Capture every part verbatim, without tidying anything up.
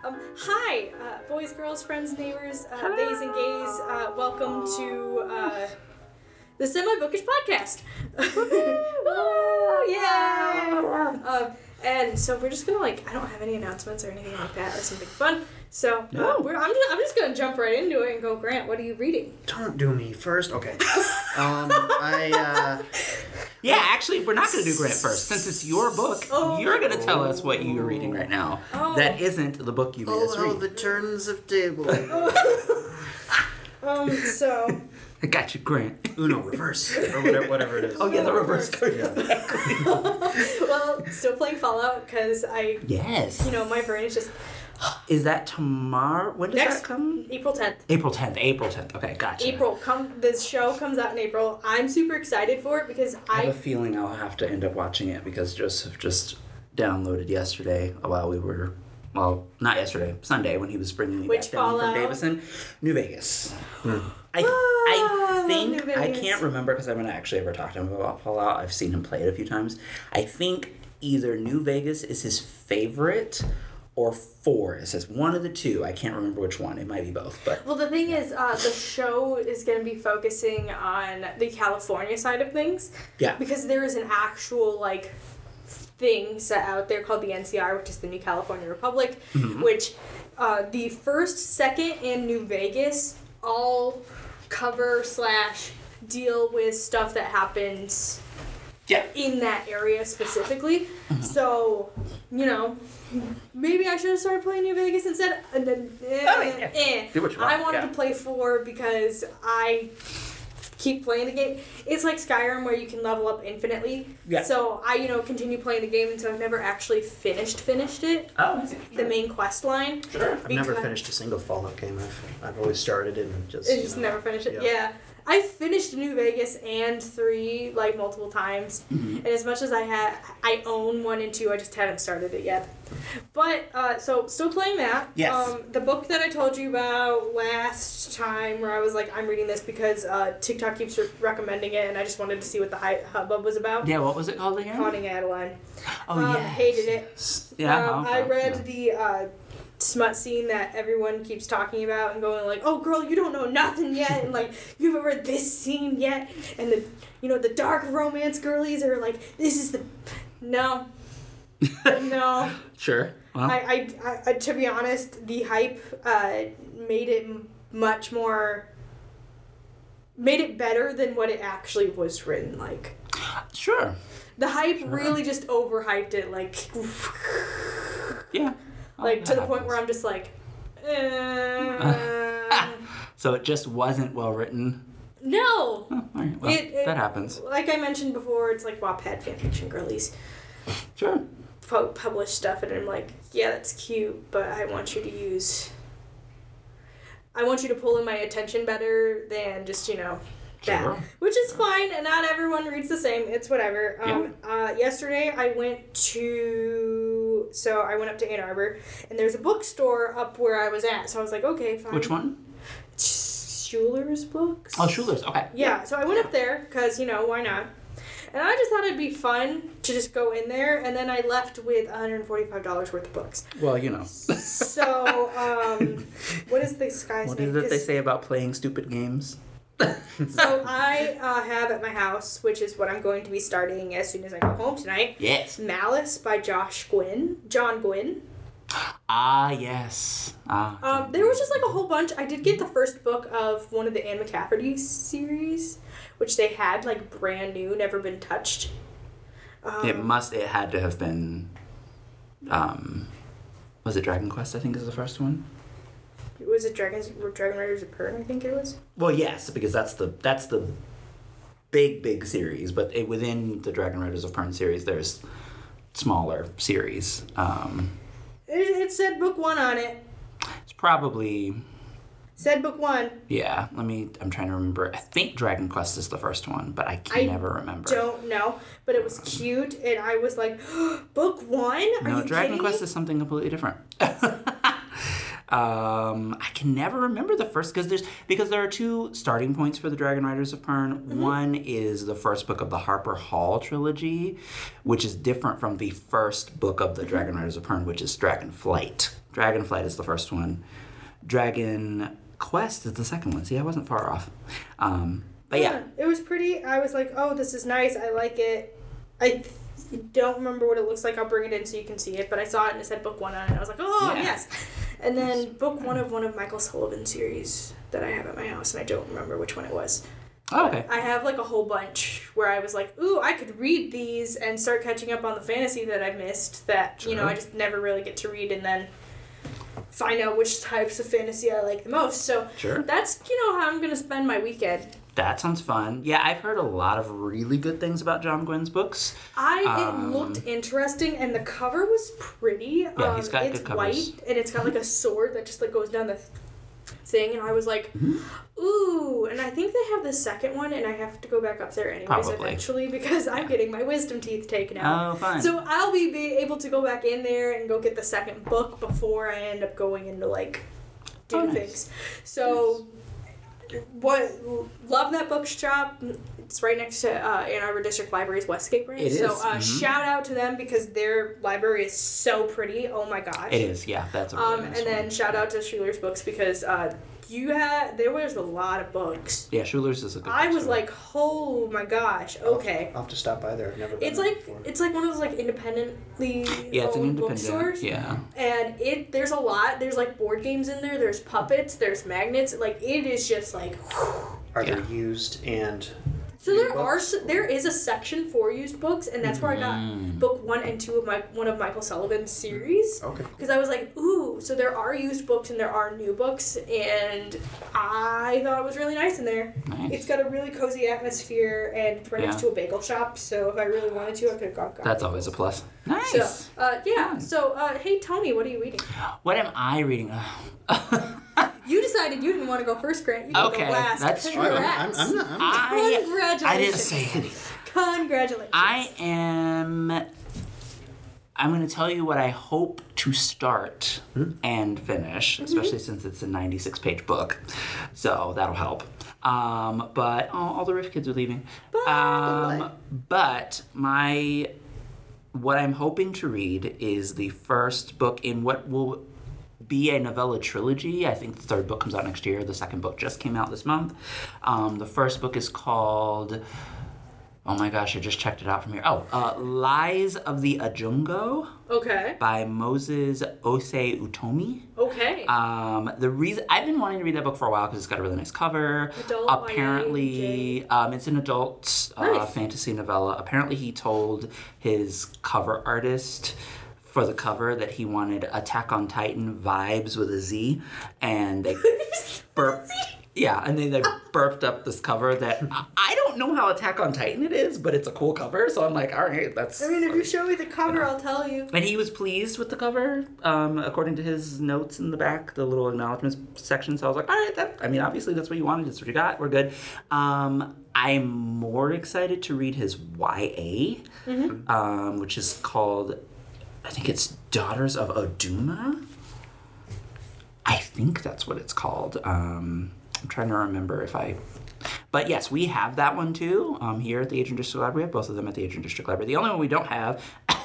Um, hi, uh, boys, girls, friends, neighbors, uh, theys and gays. Uh, welcome to uh, the Semi-Bookish Podcast. Oh, yeah! Uh, and so we're just gonna like, I don't have any announcements or anything like that or something fun. So uh, No. we're, I'm, just, I'm just gonna jump right into it and go, Grant, what are you reading? Don't do me first. Okay. Um, I, uh... Yeah, actually, we're not going to do Grant first. Since it's your book, Oh. you're going to tell us what you're reading right now. Oh. That isn't the book you made Oh, us how read. the turns of table. Um, so... I got you, Grant. Uno, reverse. Or whatever, whatever it is. Oh, yeah, the reverse card. Yeah. Well, still playing Fallout, because I, Yes. you know, my brain is just... Is that tomorrow? When does Next that come? April tenth. April tenth. April tenth. Okay, gotcha. April, come. This show comes out in April. I'm super excited for it because I have I a feeling I'll have to end up watching it because Joseph just downloaded yesterday while we were, well, not yesterday, Sunday when he was bringing me Which back down Fallout? from Davison, New Vegas. I Ah, I I love think New I Vegas. can't remember because I haven't actually ever talked to him about Fallout. I've seen him play it a few times. I think either New Vegas is his favorite or four is his one of the two. I can't remember which one. It might be both, but well, the thing is, uh, the show is going to be focusing on the California side of things yeah. because there is an actual like thing set out there called the N C R, which is the New California Republic, Mm-hmm. which uh, the first, second, and New Vegas all cover slash deal with stuff that happens Yeah. in that area specifically. So, you know, maybe I should have started playing New Vegas instead. And then, eh, I mean, yeah. eh. Do what you I want, wanted yeah. to play four because I keep playing the game. It's like Skyrim where you can level up infinitely. Yeah. So I, you know, continue playing the game, and so I've never actually finished finished it. Oh, The main quest line. sure. I've never Because- finished a single Fallout game. I've, I've always started it and just, I you just know, never finished it. yeah. Yeah. I finished New Vegas and three like multiple times, Mm-hmm. and as much as I had, I own one and two. I just haven't started it yet. But uh, so still playing that. Yes. Um, the book that I told you about last time, where I was like, I'm reading this because uh, TikTok keeps re- recommending it, and I just wanted to see what the hi- hubbub was about. Yeah, what was it called again? Haunting Adeline. Oh, um, yeah. hated it. Yeah. Um, okay, I read yeah. the uh, smut scene that everyone keeps talking about and going like, "Oh, girl, you don't know nothing yet," and like, "You haven't read this scene yet," and the, you know, the dark romance girlies are like, "This is the," no, no. Sure. Well, I, I, I, I, to be honest, the hype uh, made it m- much more, made it better than what it actually was written like. sure. The hype really just overhyped it, like. Yeah. Oh, Like, to that the point happens. where I'm just like, uh, So it just wasn't well written. no. Oh, all right. Well, It- it- that happens. Like I mentioned before, it's like Wattpad fanfiction girlies Sure. po- publish stuff, and I'm like, yeah, that's cute, but I want you to use, I want you to pull in my attention better than just, you know, that. Sure. Which is fine, and not everyone reads the same. It's whatever. Um, uh, yesterday I went to, so I went up to Ann Arbor, and there's a bookstore up where I was at, so I was like, okay, fine. Which one? Schuler's Books. Oh, Schuler's. Okay. Yeah, so I went up there because, you know, why not? And I just thought it'd be fun to just go in there, and then I left with one hundred forty-five dollars worth of books. Well, you know. So, um, what is this guy's What name? is it they 'Cause- say about playing stupid games? So I uh, have at my house, which is what I'm going to be starting as soon as I go home tonight, Yes. Malice by Josh Gwynn, John Gwynn. Ah, yes. Ah. Um, there was just like a whole bunch. I did get the first book of one of the Anne McCafferty series, which they had like brand new, never been touched. Um, It must. It had to have been. Um, was it Dragon Quest? I think is the first one. Was it Dragons, Dragon Riders of Pern? I think it was. Well, yes, because that's the that's the big big series. But it, within the Dragon Riders of Pern series, there's smaller series. Um, It, it said book one on it. it's probably Said book one. yeah. Let me. I'm trying to remember. I think Dragon Quest is the first one, but I can I never remember. Don't know, but it was cute, and I was like, book one? Are no, you Dragon kidding Quest me? is something completely different. Um, I can never remember the first because there's because there are two starting points for the Dragon Riders of Pern. Mm-hmm. One is the first book of the Harper Hall trilogy, which is different from the first book of the Dragon Riders of Pern, which is Dragonflight Dragonflight is the first one. Dragon Quest is the second one. See, I wasn't far off. Um, but yeah. yeah. It was pretty. I was like, oh, this is nice. I like it. I don't remember what it looks like. I'll bring it in so you can see it. But I saw it and it said book one on it. And I was like, oh, Yeah. yes. And then book one of one of Michael Sullivan's series that I have at my house. And I don't remember which one it was. Oh, okay. I have like a whole bunch where I was like, ooh, I could read these and start catching up on the fantasy that I missed that, Sure. you know, I just never really get to read and then find out which types of fantasy I like the most. So Sure. that's, you know, how I'm going to spend my weekend. That sounds fun. Yeah, I've heard a lot of really good things about John Gwynn's books. I Um, it looked interesting and the cover was pretty. Yeah, um, he's got it's good covers. white and it's got like a sword that just like goes down the th- thing and I was like, ooh, and I think they have the second one and I have to go back up there anyways Probably. eventually because I'm getting my wisdom teeth taken out. Oh, fine. So I'll be, be able to go back in there and go get the second book before I end up going into like do Oh, nice. things. So what love that bookshop. It's right next to uh, Ann Arbor District Library's Westgate branch. It so is, uh, mhm. shout out to them because their library is so pretty. Oh my gosh. It is, yeah. That's a really Um, nice and then one. shout out to Schuler's Books because uh, you had there was a lot of books. Yeah, Schuler's is a good I was bookstore. like, oh my gosh, okay. I'll have to stop by there. I've never been It's there like before. it's like one of those like independently Yeah, it's an owned independent. bookstores. Yeah. And it there's a lot. There's like board games in there. There's puppets. There's magnets. Like it is just like. Are Yeah. there used and So new there are books? s- there is a section for used books, and that's where I got Mm. book one and two of my one of Michael Sullivan's series. Okay. Because I was like, ooh, so there are used books and there are new books, and I thought it was really nice in there. Nice. It's got a really cozy atmosphere, and it's right next Yeah. to a bagel shop. So if I really wanted to, I could have gone. got That's always a bagels. plus. Nice. So, uh, yeah. Nice. So, uh, hey Tony, what are you reading? What am I reading? You decided you didn't want to go first, Grant. You can Okay, go last. that's true. I'm, I'm, Congrats. I'm not. I'm not. I Congratulations. I didn't say anything. Congratulations. I am. I'm going to tell you what I hope to start and finish, especially since it's a ninety-six page book. So that'll help. Um, but oh, all the Riff kids are leaving. Um, but my what I'm hoping to read is the first book in what will be a novella trilogy. I think the third book comes out next year. The second book just came out this month. Um, the first book is called, oh my gosh, I just checked it out from here. Oh, uh, Lies of the Ajungo Okay. by Moses Ose Utomi. Okay. Um, the reason I've been wanting to read that book for a while because it's got a really nice cover. Adult, Y A, Apparently, um, it's an adult uh, Nice. fantasy novella. Apparently, he told his cover artist for the cover that he wanted Attack on Titan vibes with a Z, and they burped. Yeah, and then they burped up this cover that I- I don't know how Attack on Titan it is, but it's a cool cover. So I'm like, all right, that's. I mean, if you show me the cover, I'll tell you. And he was pleased with the cover, um, according to his notes in the back, the little acknowledgments section. So I was like, all right, that, I mean, obviously that's what you wanted. That's what you got. We're good. Um, I'm more excited to read his Y A, Mm-hmm. um, which is called, I think it's Daughters of Oduma. I think that's what it's called. Um, I'm trying to remember if I... But yes, we have that one too um, here at the Adrian District Library. We have both of them at the Adrian District Library. The only one we don't have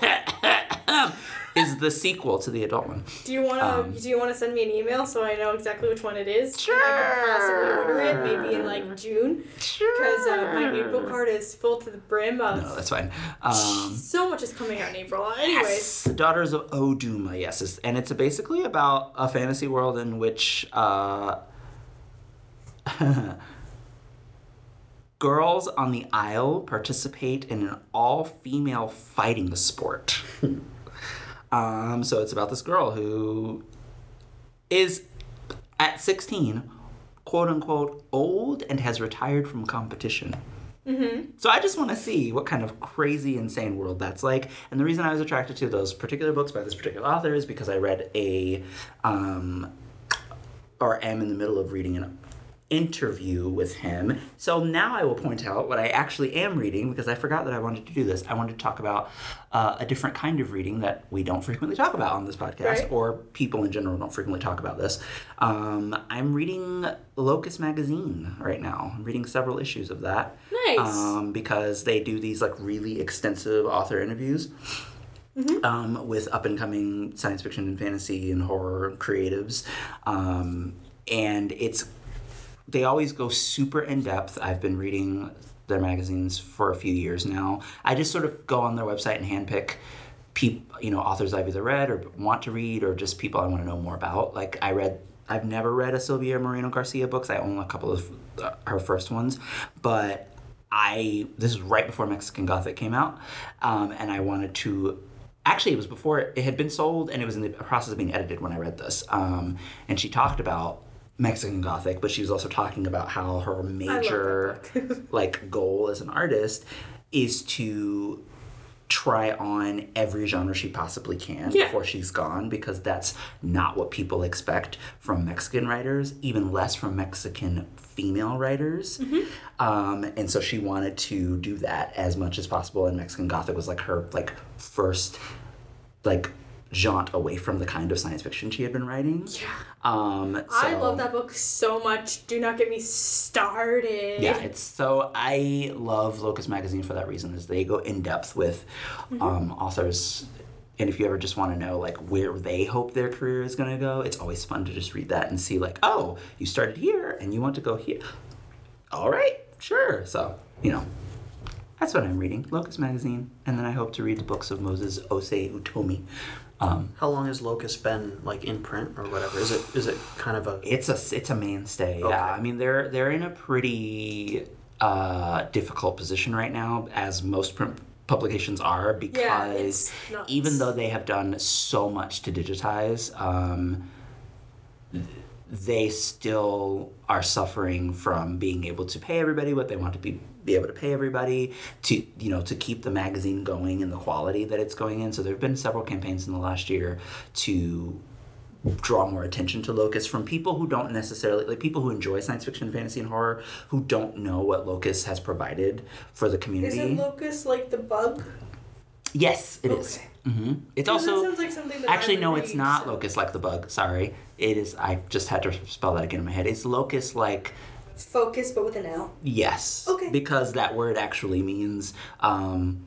is the sequel to the adult one. Do you want to? Um, do you want to send me an email so I know exactly which one it is? Sure. And I can possibly order it maybe in like June because uh, my April card is full to the brim of. No, that's fine. Um, So much is coming out in April. Anyways. yes, Daughters of Oduma, yes. It's, and it's basically about a fantasy world in which uh, girls on the Isle participate in an all-female fighting sport. um, so it's about this girl who is, at sixteen, quote-unquote, old and has retired from competition. Mm-hmm. So I just want to see what kind of crazy, insane world that's like. And the reason I was attracted to those particular books by this particular author is because I read a, um, or am in the middle of reading an interview with him. So now I will point out what I actually am reading because I forgot that I wanted to do this. I wanted to talk about uh, a different kind of reading that we don't frequently talk about on this podcast, Right. or people in general don't frequently talk about this. Um, I'm reading Locus Magazine right now. I'm reading several issues of that. Nice. Um, because they do these like really extensive author interviews. Mm-hmm. Um, with up-and-coming science fiction and fantasy and horror creatives. Um, and it's, they always go super in-depth. I've been reading their magazines for a few years now. I just sort of go on their website and handpick peop, you know, authors I've either read or want to read or just people I want to know more about. Like, I read, I've never read a Sylvia Moreno Garcia books. I own a couple of uh, her first ones, but I, this is right before Mexican Gothic came out, um, and I wanted to, actually it was before, it had been sold and it was in the process of being edited when I read this, um, and she talked about Mexican Gothic, but she was also talking about how her major like goal as an artist is to try on every genre she possibly can yeah. before she's gone, because that's not what people expect from Mexican writers, even less from Mexican female writers. Mm-hmm. Um, and so she wanted to do that as much as possible, and Mexican Gothic was like her like first like jaunt away from the kind of science fiction she had been writing. Yeah. Um, so, I love that book so much. Do not get me started. Yeah, it's so I love Locust Magazine for that reason, is they go in depth with mm-hmm. um, authors. And if you ever just want to know like where they hope their career is going to go, it's always fun to just read that and see like, oh, you started here and you want to go here. All right, sure. So, you know, that's what I'm reading, Locust Magazine. And then I hope to read the books of Moses Osei Utomi. Um, How long has Locust been like in print or whatever? Is it is it kind of a? It's a it's a mainstay. Okay. Yeah, I mean they're they're in a pretty uh, difficult position right now, as most print publications are, because yeah, it's nuts. Even though they have done so much to digitize, um, they still are suffering from being able to pay everybody what they want to be be able to pay everybody, to you know to keep the magazine going in the quality that it's going in. So there have been several campaigns in the last year to draw more attention to Locust from people who don't necessarily, like people who enjoy science fiction, fantasy, and horror, who don't know what Locust has provided for the community. Is it Locust like the bug? Yes, it okay. is. Mm-hmm. It's Because also that sounds like something that actually I would no, read, it's not so. Locust like the bug. Sorry, it is. I just had to spell that again in my head. It's Locust like. Focus, but with an L. Yes. Okay. Because that word actually means um,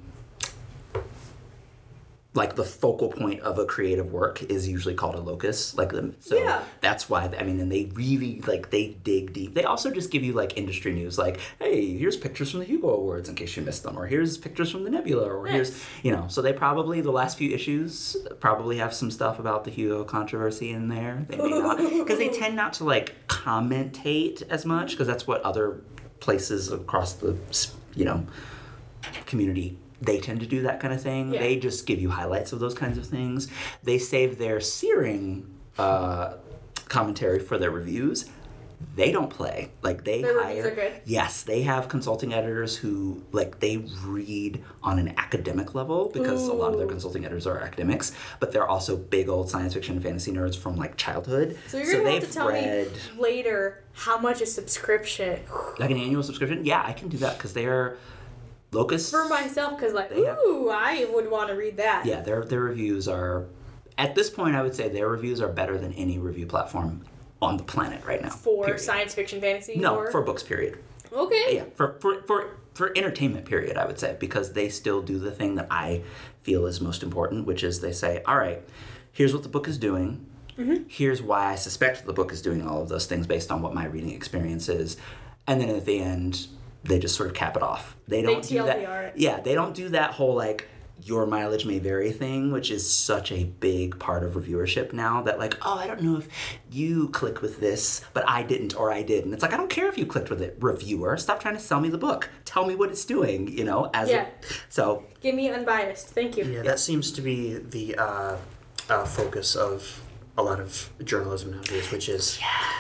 like the focal point of a creative work is usually called a locus. Like the, so Yeah. that's why, I mean, and they really, like, they dig deep. They also just give you, like, industry news, like, hey, here's pictures from the Hugo Awards in case you missed them, or here's pictures from the Nebula, or Nice. here's, you know, so they probably, the last few issues probably have some stuff about the Hugo controversy in there. They may not, because they tend not to, like, commentate as much, because that's what other places across the, you know, community, they tend to do that kind of thing. Yeah. They just give you highlights of those kinds of things. They save their searing uh, commentary for their reviews. They don't play. Like, they Their hire... reviews are good? Yes, they have consulting editors who, like, they read on an academic level, because a lot of their Ooh. consulting editors are academics, but they're also big old science fiction and fantasy nerds from, like, childhood. So you're going to have they've to tell read, me later how much a subscription... like, an annual subscription? Yeah, I can do that, because they're... Locust... For myself, because, like, They have- ooh, I would want to read that. Yeah, their their reviews are, at this point, I would say their reviews are better than any review platform on the planet right now. For period. science fiction, fantasy, No, or... for books, period. Okay. Yeah, for, for, for, for entertainment, period, I would say, because they still do the thing that I feel is most important, which is they say, all right, here's what the book is doing. Mm-hmm. Here's why I suspect the book is doing all of those things based on what my reading experience is. And then at the end, they just sort of cap it off. They don't They do T L D R that. it. Yeah, they don't do that whole, like, your mileage may vary thing, which is such a big part of reviewership now, that, like, oh, I don't know if you clicked with this, but I didn't, or I did. And it's like, I don't care if you clicked with it, reviewer. Stop trying to sell me the book. Tell me what it's doing, you know? As Yeah. a, so, Give me unbiased. Thank you. Yeah, that seems to be the uh, uh, focus of a lot of journalism nowadays, which is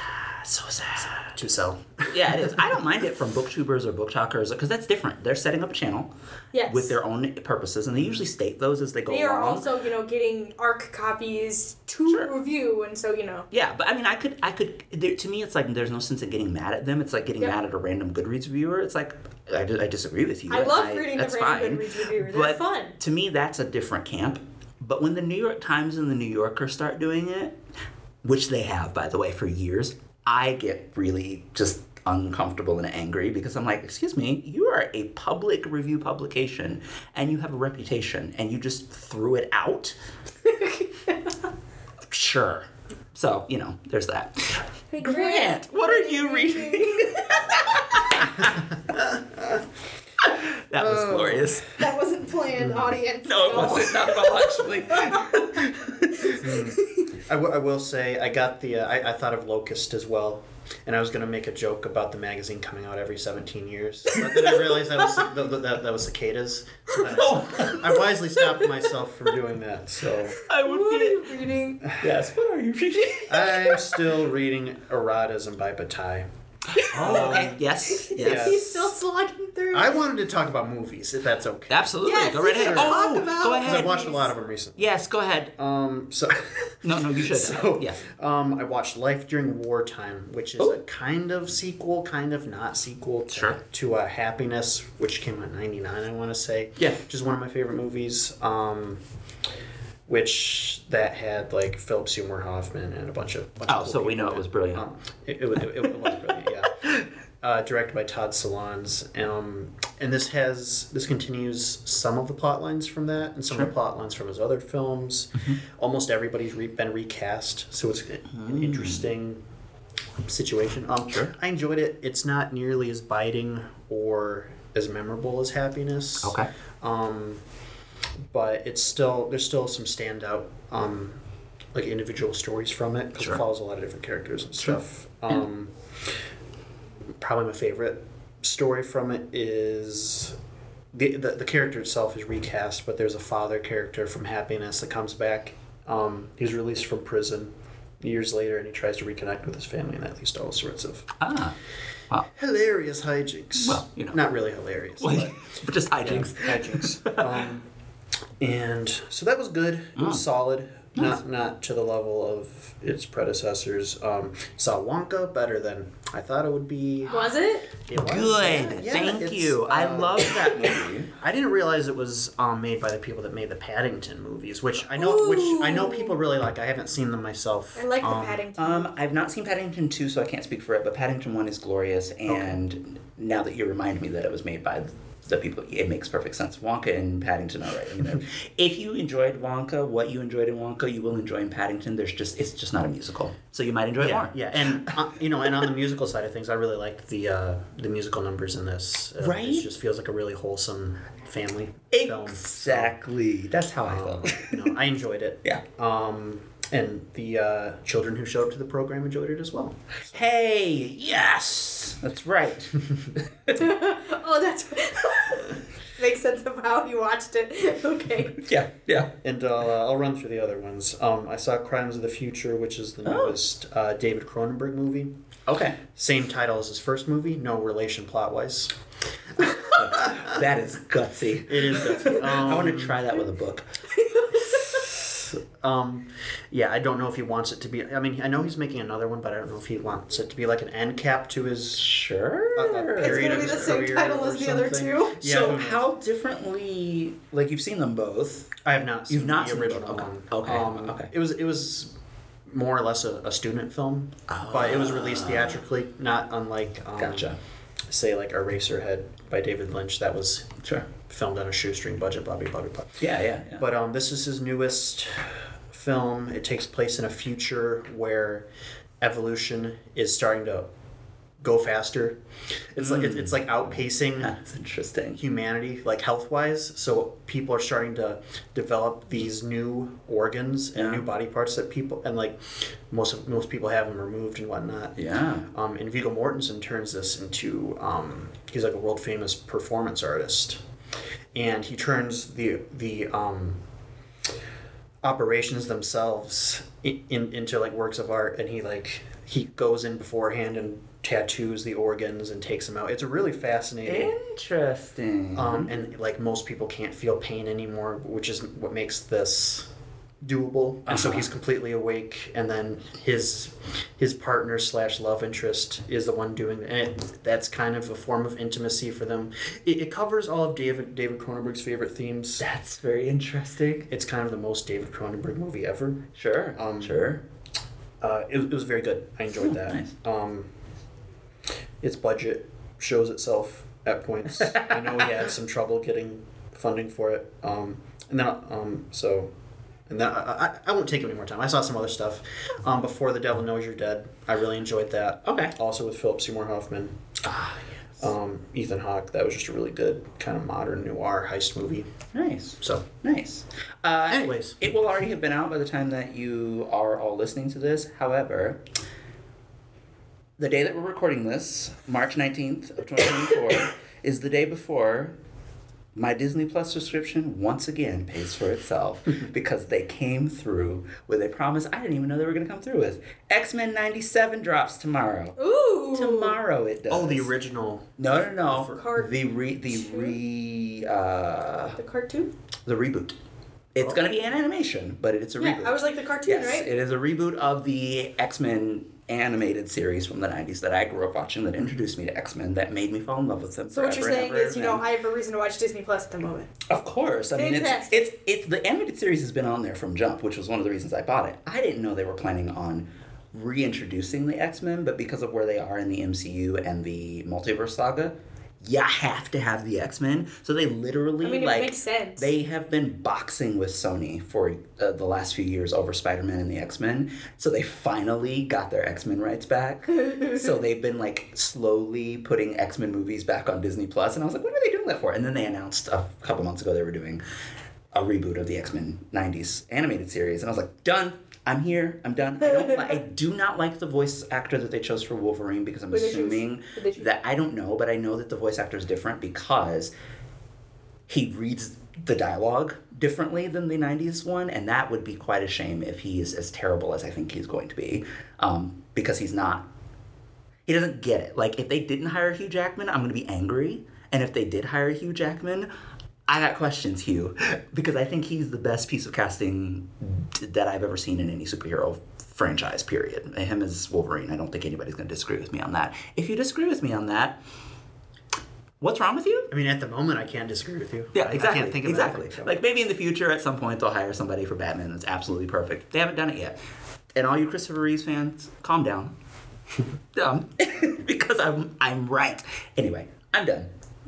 so sad. to sell. Yeah, it is. I don't mind it from booktubers or book talkers, because that's different. They're setting up a channel Yes. with their own purposes, and they usually state those as they go They along. are also, you know, getting ARC copies to Sure. review, and so, you know. Yeah, but I mean, I could, I could. There, to me, it's like there's no sense in getting mad at them. It's like getting Yeah. mad at a random Goodreads reviewer. It's like I, I disagree with you. I love reading the that's random fine. Goodreads reviewer. They're But fun. to me, that's a different camp. But when the New York Times and the New Yorker start doing it, which they have, by the way, for years, I get really just uncomfortable and angry because I'm like, excuse me, you are a public review publication and you have a reputation and you just threw it out? Sure. So, you know, there's that. Hey, Grant, what are you reading? That was Oh. glorious. That wasn't planned, audience. No, it wasn't. Not at all, actually. I, w- I will say I got the uh, I, I thought of Locust as well, and I was gonna make a joke about the magazine coming out every seventeen years, but then I realized that was that, that, that was cicadas. So then I, I wisely stopped myself from doing that. So I would What are be. you reading? Yes, what are you reading? I'm still reading Erotism by Bataille. Oh, okay. Yes. Yes. He's still slogging through. I wanted to talk about movies, if that's okay. Absolutely. Yes, go right you ahead. can Oh, talk about go Because ahead. I've watched a lot of them recently. Yes, go ahead. Um. So. No, no, you should. So, yeah. um, I watched Life During Wartime, which is Oh. a kind of sequel, kind of not sequel to, Sure. to uh, Happiness, which came out in ninety-nine, I want to say. Yeah. Which is one of my favorite movies. Um, which that had like Philip Seymour Hoffman and a bunch of. Bunch Oh, of cool so we people know in it was brilliant. Um, it, it, was- it, it was brilliant, yeah. Uh, directed by Todd Solondz, um, and this has this continues some of the plot lines from that, and some of the plot lines from his other films. Mm-hmm. Almost everybody's re- been recast, so it's an Mm. interesting situation. Um, Sure. I enjoyed it. It's not nearly as biting or as memorable as Happiness. Okay. Um, but it's still there's still some standout um, like individual stories from it because Sure. it follows a lot of different characters and Sure. stuff. Um, Probably my favorite story from it is the, the the character itself is recast, but there's a father character from Happiness that comes back. Um, he's released from prison years later, and he tries to reconnect with his family, and that leads to all sorts of Ah. Wow. hilarious hijinks. Well, you know. Not really hilarious. Well, but but just hijinks. yeah, hijinks. um, and so that was good. It was Mm. solid. Nice. Not not to the level of its predecessors. Um, saw Wonka better than I thought it would be. Was it? It was, Good. yeah, yeah, Thank it's, you. I uh, love that movie. I didn't realize it was um, made by the people that made the Paddington movies, which I know, which I know people really like. I haven't seen them myself. I like the Um, Paddington. Um, I've not seen Paddington two, so I can't speak for it, but Paddington one is glorious, and now that you remind me that it was made by the people, it makes perfect sense. Wonka and Paddington are right. I mean, they're- if you enjoyed Wonka, what you enjoyed in Wonka, you will enjoy in Paddington. There's just, it's just not a musical, so you might enjoy it Yeah, more. yeah, and uh, you know, and on the musical side of things, I really liked the uh, the musical numbers in this. Uh, Right? It just feels like a really wholesome family film. Exactly. That's how I Um, felt. you know, I enjoyed it. Yeah. Um, and the uh, children who showed up to the program enjoyed it as well. Hey, yes, that's right. Oh, that's makes sense of how you watched it. Okay. yeah, yeah. And uh, I'll run through the other ones. Um, I saw Crimes of the Future, which is the Oh. newest uh, David Cronenberg movie. Okay. Same title as his first movie, no relation plot-wise. That is gutsy. It is good. I want Um, to try that with a book. Um, yeah, I don't know if he wants it to be. I mean, I know he's making another one, but I don't know if he wants it to be like an end cap to his Sure. a, a It's period gonna of be the his same career title or as the other something. two. Yeah, so who knows? how differently, like you've seen them both. I have not seen You've not the seen the original book. one. Okay, Um, okay. It was it was more or less a, a student film, but it was released theatrically, not unlike um, Gotcha. say like Eraserhead by David Lynch. That was Sure. filmed on a shoestring budget. Blah blah blah blah. Yeah, yeah, yeah. But um, this is his newest film. It takes place in a future where evolution is starting to go faster. It's like it's, it's like outpacing That's interesting. humanity, like health wise. So people are starting to develop these new organs and Yeah. new body parts that people and like most of most people have them removed and whatnot. Yeah. Um, and Viggo Mortensen turns this into um, he's like a world famous performance artist, and he turns the the um, operations themselves in, in into like works of art, and he like he goes in beforehand and tattoos the organs and takes them out. It's a really fascinating. Interesting. Um, and like most people can't feel pain anymore, which is what makes this doable. And so Uh-huh. he's completely awake, and then his his partner slash love interest is the one doing it. And it, that's kind of a form of intimacy for them. It, it covers all of David David Cronenberg's favorite themes. That's very interesting. It's kind of the most David Cronenberg movie ever. Sure. Um, sure. Uh, it, it was very good. I enjoyed Oh, that. nice. Um, its budget shows itself at points. I know we had some trouble getting funding for it. Um, and then, um, so, and then I, I, I won't take any more time. I saw some other stuff. Um, Before the Devil Knows You're Dead. I really enjoyed that. Okay. Also with Philip Seymour Hoffman. Ah, yes. Um, Ethan Hawke. That was just a really good kind of modern noir heist movie. Nice. So, Nice. Uh, Anyways. It will already have been out by the time that you are all listening to this. However, the day that we're recording this, March nineteenth of twenty twenty-four, is the day before my Disney Plus subscription once again pays for itself because they came through with a promise I didn't even know they were going to come through with. X-Men ninety-seven drops tomorrow. Ooh. Tomorrow it does. oh, the original. No, no, no. For cart- the re the re uh The cartoon? the reboot. It's Oh. going to be an animation, but it's a Yeah, reboot. I was like the cartoon, yes, right? it is a reboot of the X-Men animated series from the nineties that I grew up watching that introduced me to X-Men, that made me fall in love with them. So what you're forever saying and ever is, you know, and- I have a reason to watch Disney Plus at the moment. Of course. I mean, it's, Fantastic. it's it's the animated series has been on there from Jump, which was one of the reasons I bought it. I didn't know they were planning on reintroducing the X-Men, but because of where they are in the M C U and the multiverse saga, you have to have the X-Men. So they literally, I mean, it like, makes sense. they have been boxing with Sony for uh, the last few years over Spider-Man and the X-Men. So they finally got their X-Men rights back. So they've been, like, slowly putting X-Men movies back on Disney Plus, and I was like, what are they doing that for? And then they announced a couple months ago they were doing a reboot of the X-Men nineties animated series, and I was like, done. I'm here. I'm done. I don't. Li- I do not like the voice actor that they chose for Wolverine because I'm Who they choose? assuming Who they choose? that I don't know, but I know that the voice actor is different because he reads the dialogue differently than the nineties one, and that would be quite a shame if he is as terrible as I think he's going to be, um, because he's not. He doesn't get it. Like, if they didn't hire Hugh Jackman, I'm going to be angry, and if they did hire Hugh Jackman, I got questions, Hugh, because I think he's the best piece of casting that I've ever seen in any superhero franchise, period. Him as Wolverine, I don't think anybody's going to disagree with me on that. If you disagree with me on that, what's wrong with you? I mean, at the moment, I can't disagree with you. Yeah, I- exactly. I can't think of exactly. anything, so. Like, maybe in the future, at some point, they'll hire somebody for Batman that's absolutely perfect. They haven't done it yet. And all you Christopher Reeves fans, calm down. Dumb. Because I'm I'm right. Anyway, I'm done.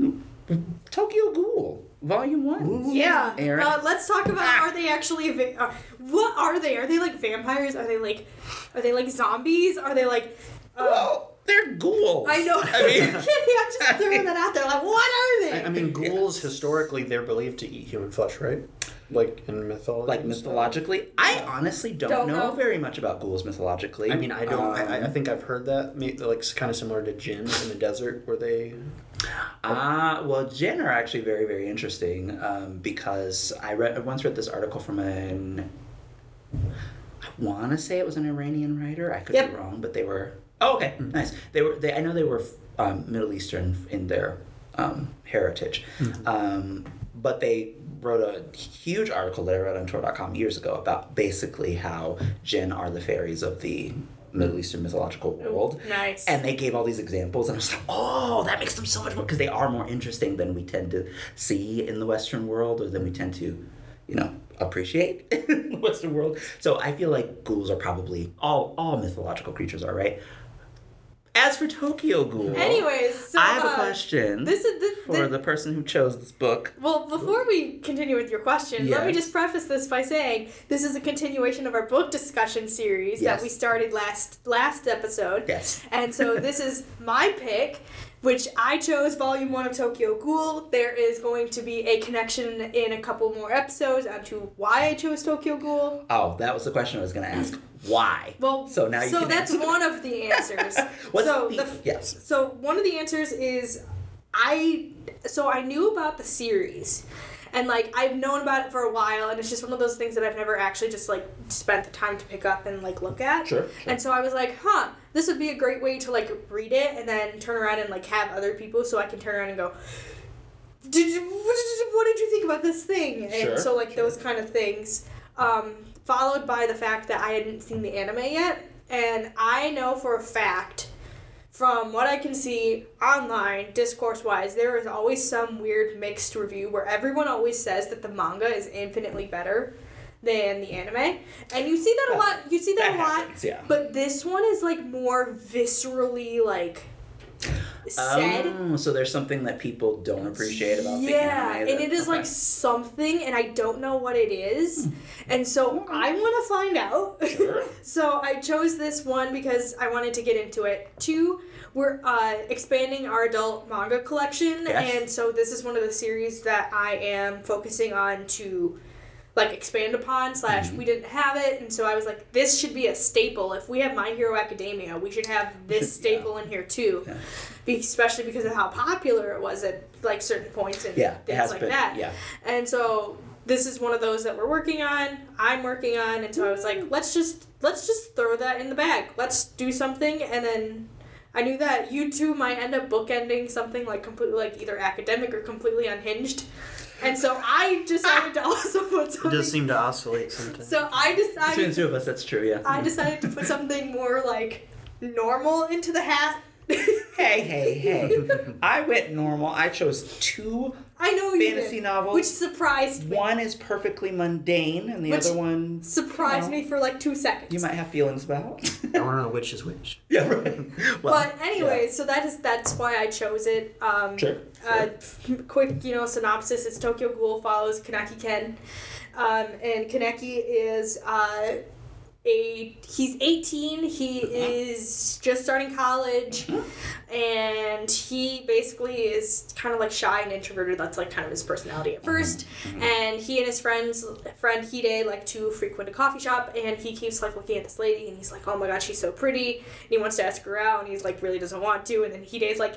Tokyo Ghoul, Volume One. Yeah. Aaron. Uh, let's talk about Ah. are they actually va- uh, what are they? Are they like vampires? Are they like are they like zombies? Are they like uh, Well, they're ghouls. I know. I mean, I'm just throwing that out there. Like, what are they? I, I mean, ghouls, historically, they're believed to eat human flesh, right? Like, in mythology. like and stuff. mythologically, I honestly don't, Don't know, know. very much about ghouls mythologically. I mean, I don't. I, I Um, think I've heard that. Maybe, like, kind of similar to jinn in the desert, where they. Ah, well, Jinn are actually very, very interesting um, because I read I once read this article from an. I want to say it was an Iranian writer. I could Yep. be wrong, but they were. Oh, okay, nice. They were. They I know they were um, Middle Eastern in their um, heritage, um, but they wrote a huge article that I read on Tor dot com years ago about basically how Jinn are the fairies of the Middle Eastern mythological world. Nice. And they gave all these examples, and I was like, oh, that makes them so much more, because they are more interesting than we tend to see in the Western world, or than we tend to, you know, appreciate in the Western world. So I feel like ghouls are probably, all all mythological creatures are, right? As for Tokyo Ghoul, Anyways, so I have a uh, question This is the, for the person who chose this book. Well, before we continue with your question, let me Yes. just preface this by saying this is a continuation of our book discussion series Yes. that we started last last episode. Yes. And so this is my pick, which I chose Volume one of Tokyo Ghoul. There is going to be a connection in a couple more episodes onto why I chose Tokyo Ghoul. Oh, that was the question I was going to ask. Why? Well, so now you so can that's answer. one of the answers. What's so the, the, yes. So one of the answers is I so I knew about the series. And like I've known about it for a while, and it's just one of those things that I've never actually just like spent the time to pick up and like look at. Sure, sure. And so I was like, huh, this would be a great way to like read it and then turn around and like have other people, so I can turn around and go, did you, what did you think about this thing? And Sure, so like sure. those kind of things. Um, followed by the fact that I hadn't seen the anime yet, and I know for a fact, from what I can see online, discourse-wise, there is always some weird mixed review where everyone always says that the manga is infinitely better than the anime, and you see that a lot. You see that, That a lot, happens, yeah. but this one is like more viscerally like. said. Oh, so there's something that people don't appreciate about yeah, the anime. and that- it is okay. like something, and I don't know what it is, and so I want to find out. Sure. So I chose this one because I wanted to get into it. Two, we're uh, expanding our adult manga collection, Yes. and so this is one of the series that I am focusing on to like expand upon. Slash, Mm-hmm. we didn't have it, and so I was like, this should be a staple. If we have My Hero Academia, we should have this Should- yeah. staple in here too, Yeah. Be- especially because of how popular it was at like certain points and Yeah, it things has like been. that. Yeah. And so this is one of those that we're working on. I'm working on, and so I was like, let's just let's just throw that in the bag. Let's do something, and then I knew that you two might end up bookending something like completely like either academic or completely unhinged, and so I decided to also put It something. does seem to oscillate sometimes. So I Between the decided two of us, that's true, yeah. I decided to put something more like normal into the hat. Hey, hey, hey. I went normal. I chose two. I know you Fantasy did, novels. which surprised me. One is perfectly mundane, and the Which other one surprised you know, me for like two seconds. you might have feelings about. I want to know which is which. yeah, right. Well, But anyway, so that is that's why I chose it. Um, Sure, Uh, f- quick, you know, synopsis: it's Tokyo Ghoul follows Kaneki Ken, um, and Kaneki is uh, a he's eighteen. He is just starting college, and he basically is kind of like shy and introverted. That's like kind of his personality at first. And he and his friends, friend Hide, like to frequent a coffee shop, and he keeps like looking at this lady, and he's like, "Oh my god, she's so pretty." And he wants to ask her out, and he's like, really doesn't want to. And then Hide's like,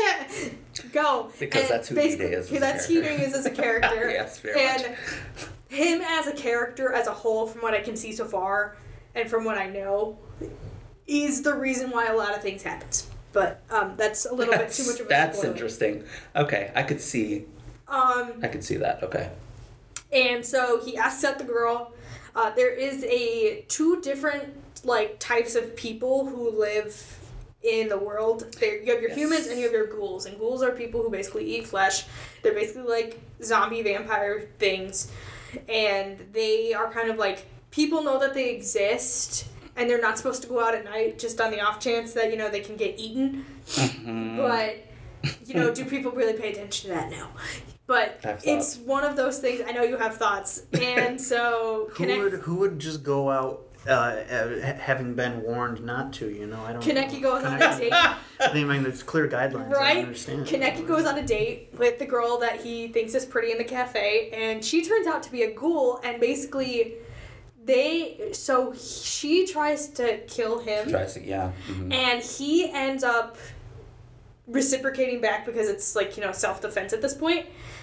"Go," Because And that's who basically- Hide is as a That's character. Hide is as a character. Yes, very and much. him as a character as a whole, from what I can see so far, and from what I know, is the reason why a lot of things happens. But um, that's a little bit too much of a That's spoiler. interesting. Okay, I could see. Um, I could see that. Okay. and so he asks out the girl. Uh, there is a two different like types of people who live in the world. There you have your Yes. humans and you have your ghouls. And ghouls are people who basically eat flesh. They're basically like zombie vampire things, and they are kind of like people know that they exist. And they're not supposed to go out at night just on the off chance that, you know, they can get eaten. Mhm. But, you know, do people really pay attention to that? No. But I have it's thoughts. one of those things. I know you have thoughts. And so, Who Kaneki, would who would just go out uh, uh, ha- having been warned not to? You know, I don't. Kaneki know. goes on a Kaneki- date. I mean, there's clear guidelines. I Right? don't understand. Kaneki goes on a date with the girl that he thinks is pretty in the cafe. And she turns out to be a ghoul. And basically, they... So she tries to kill him. Tries to, yeah. mhm. And he ends up reciprocating back because it's like, you know, self-defense at this point.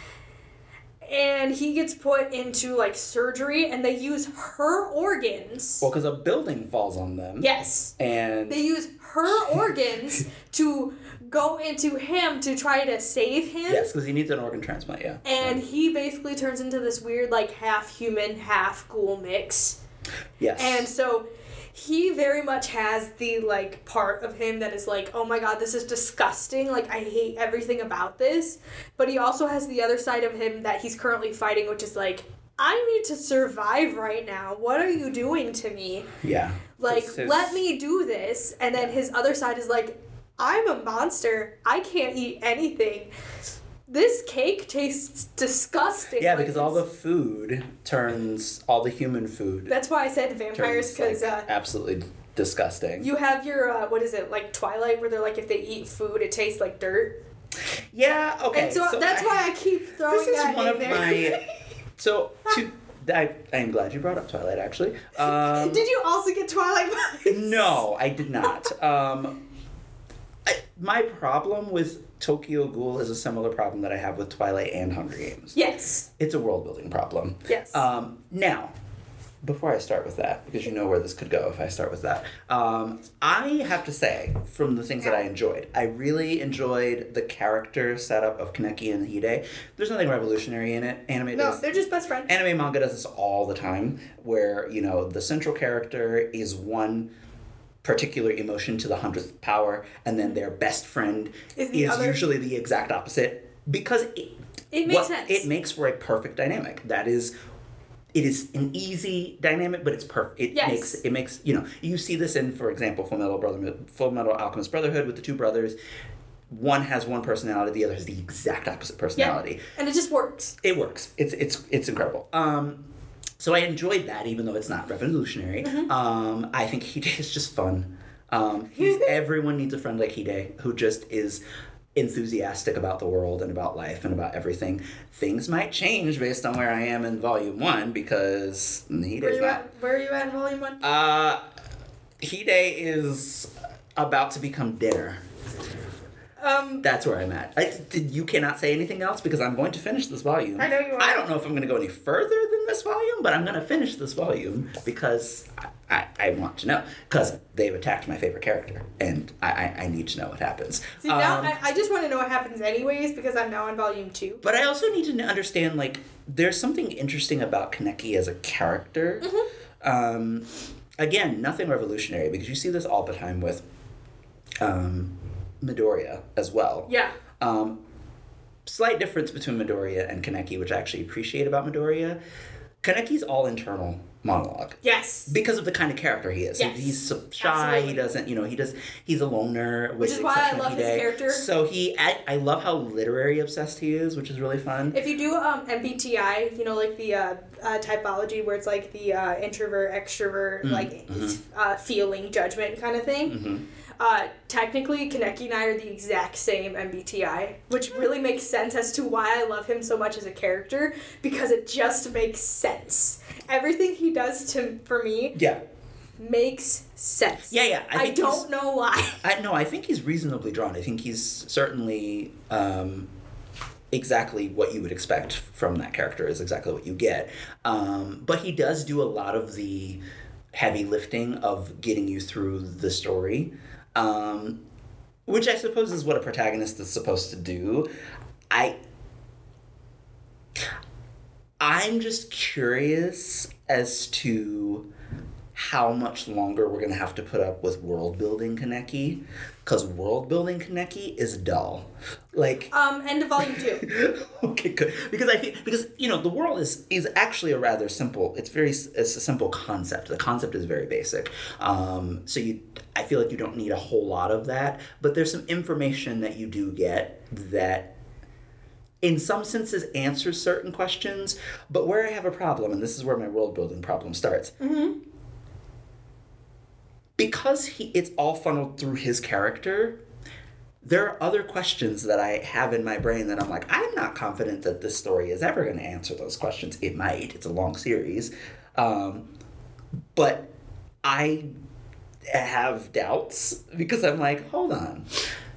And he gets put into like surgery, and they use her organs. Well, because a building falls on them. Yes. And They use her organs to go into him to try to save him. yes, because he needs an organ transplant. Yeah. And he basically turns into this weird, like, half human, half ghoul mix. Yes. And so he very much has the, like, part of him that is like, oh my god, this is disgusting. Like, I hate everything about this. But he also has the other side of him that he's currently fighting, which is like, I need to survive right now. What are you doing to me? yeah. Like, This is- let me do this. And then his other side is like, I'm a monster. I can't eat anything. This cake tastes disgusting. Yeah, Like, because all the it's- food turns all the human food That's why I said vampires, turns because like, uh, absolutely disgusting. you have your, uh, what is it, like Twilight, where they're like, if they eat food, it tastes like dirt. yeah. Okay. And so, that's I- why I keep throwing This is that one in of there. my. So to. I, I'm glad you brought up Twilight, actually. Um, Did you also get Twilight vibes? No, I did not. Um, I, my problem with Tokyo Ghoul is a similar problem that I have with Twilight and Hunger Games. Yes. It's a world building problem. Yes. Um, now, before I start with that, because you know where this could go if I start with that, um, I have to say, from the things that I enjoyed, I really enjoyed the character setup of Kaneki and Hide. There's nothing revolutionary in it. Anime No, does they're just best friends. anime manga does this all the time, where you know the central character is one particular emotion to the hundredth power, and then their best friend Is is, the other- usually the exact opposite, because it It makes what- sense. It makes for a perfect dynamic. That is. It is an easy dynamic, but it's perfect. It Yes. makes it makes you know you see this in, for example, Full Metal Brother, Full Metal Alchemist Brotherhood with the two brothers. one has one personality, the other has the exact opposite personality. Yeah. And it just works. It works. It's it's it's incredible. Um, so I enjoyed that, even though it's not revolutionary. Mm-hmm. Um, I think Hide is just fun. Um, he's, everyone needs a friend like Hide who just is enthusiastic about the world and about life and about everything. Things might change based on where I am in volume one because Hide Where is you not. at? Where are you at in volume one? Uh, Hide is about to become dinner. Um, That's where I'm at. I, you cannot say anything else because I'm going to finish this volume. I know you are. I don't know if I'm going to go any further than this volume, but I'm going to finish this volume because I, I, I want to know. Because they've attacked my favorite character, and I, I, I need to know what happens. See, now Um, I, I just want to know what happens anyways because I'm now on volume two. But I also need to understand, like, there's something interesting about Kaneki as a character. Mm-hmm. Um, again, nothing revolutionary because you see this all the time with um, Midoriya as well. Yeah. Um, slight difference between Midoriya and Kaneki, which I actually appreciate about Midoriya. Kaneki's all internal monologue. Yes. Because of the kind of character he is. Yes. He's so shy, Absolutely. he doesn't, you know, he does, he's a loner. Which is why I love his Hide. character. So he, I, I love how literary obsessed he is, which is really fun. If you do um, M B T I, you know, like the uh, uh, typology where it's like the uh, introvert, extrovert, Mm, like mhm. uh, feeling, judgment kind of thing. Mm-hmm. Uh, technically, Kaneki and I are the exact same M B T I, which really makes sense as to why I love him so much as a character, because it just makes sense. Everything he does to for me Yeah. makes sense. Yeah, yeah. I, I, think don't he's- know why. I no, I think he's reasonably drawn. I think he's certainly um, exactly what you would expect from that character is exactly what you get. Um, but he does do a lot of the heavy lifting of getting you through the story, um, which I suppose is what a protagonist is supposed to do. I. I'm just curious as to how much longer we're going to have to put up with world building Kaneki, because world building Kaneki is dull. Like, Um, end of volume two. okay, good. Because I feel because you know the world is is actually a rather simple. It's very it's a simple concept. The concept is very basic. Um, so you, I feel like you don't need a whole lot of that. But there's some information that you do get that, in some senses, answers certain questions. But where I have a problem, and this is where my world building problem starts. Mm-hmm. Because he it's all funneled through his character, there are other questions that I have in my brain that I'm like, I'm not confident that this story is ever going to answer those questions. It might. It's a long series. Um, but I have doubts because I'm like, hold on.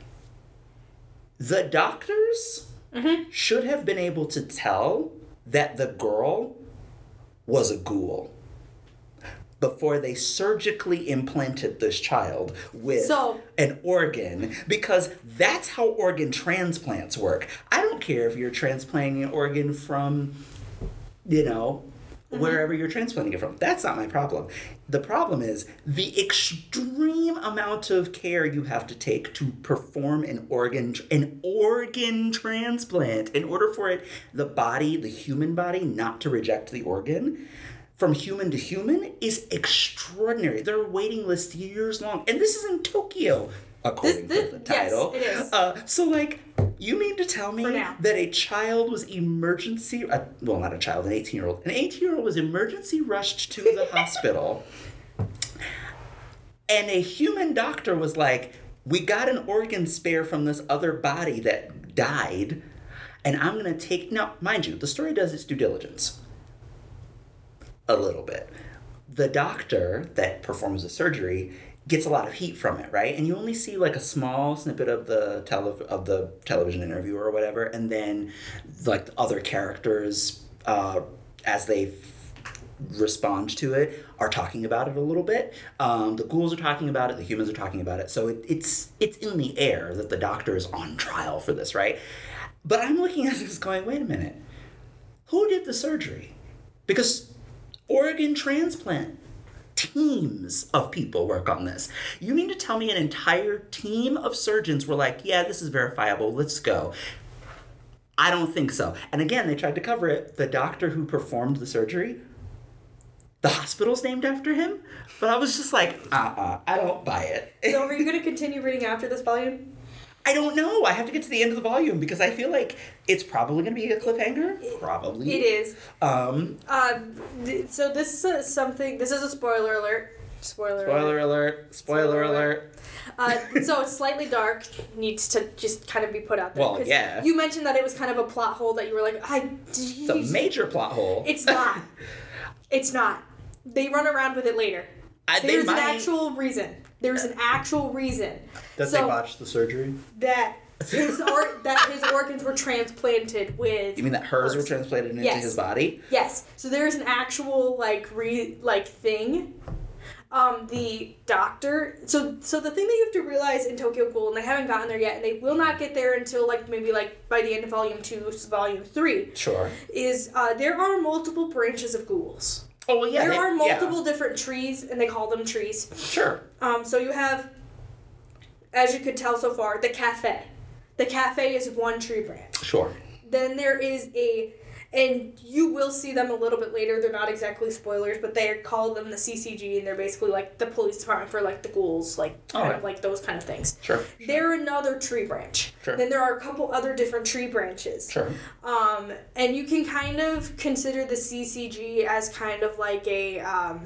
The doctors Mm-hmm. should have been able to tell that the girl was a ghoul before they surgically implanted this child with So- an organ, because that's how organ transplants work. I don't care if you're transplanting an organ from, you know, Mm-hmm. wherever you're transplanting it from. That's not my problem. The problem is the extreme amount of care you have to take to perform an organ an organ transplant in order for it the body, the human body, not to reject the organ from human to human is extraordinary. There are waiting lists years long, and this is in Tokyo, according This- to the this- yes, title. it is. Uh, so, like, you mean to tell me For now. that a child was emergency, uh, well, not a child, an eighteen-year-old, an eighteen-year-old was emergency rushed to the hospital, and a human doctor was like, we got an organ spare from this other body that died, and I'm going to take, now, mind you, the story does its due diligence. A little bit. The doctor that performs the surgery gets a lot of heat from it, right? And you only see like a small snippet of the tele- of the television interview or whatever, and then like the other characters, uh, as they f- respond to it, are talking about it a little bit. Um, the ghouls are talking about it, the humans are talking about it, so it, it's it's in the air that the doctor is on trial for this, right? But I'm looking at this going, wait a minute, who did the surgery? Because organ transplant teams of people work on this. You mean to tell me an entire team of surgeons were like, yeah, this is verifiable, let's go? I don't think so. And again, they tried to cover it. The doctor who performed the surgery, the hospital's named after him. But I was just like, uh-uh, I don't buy it. So are you going to continue reading after this volume? I don't know. I have to get to the end of the volume because I feel like it's probably going to be a cliffhanger. Probably. It is. Um. Um. th- So this is something. This is a spoiler alert. Spoiler. Spoiler alert. alert. Spoiler, Spoiler alert. Uh, so it's slightly dark. Needs to just kind of be put out there. Well, 'Cause yeah. You mentioned that it was kind of a plot hole that you were like, I. It's a major plot hole. It's not. It's not. They run around with it later. I, they There's might, an actual reason. There's an actual reason. That so they botched the surgery? that his or that his organs were transplanted with. You mean that hers were transplanted into Yes. his body? Yes. So there's an actual like re like thing. Um, the doctor. So so the thing that you have to realize in Tokyo Ghoul, and they haven't gotten there yet, and they will not get there until like maybe like by the end of volume two, volume three. Sure. Is uh, there are multiple branches of ghouls. Oh, well, yeah. There they- are multiple yeah. different trees, and they call them trees. Sure. Um, so you have, as you could tell so far, the cafe. The cafe is one tree branch. Sure. Then there is a, and you will see them a little bit later. They're not exactly spoilers, but they call them the C C G, and they're basically like the police department for like the ghouls, like kind Okay. of like those kind of things. Sure. They're another tree branch. Sure. Then there are a couple other different tree branches. Sure. Um, and you can kind of consider the C C G as kind of like a, um,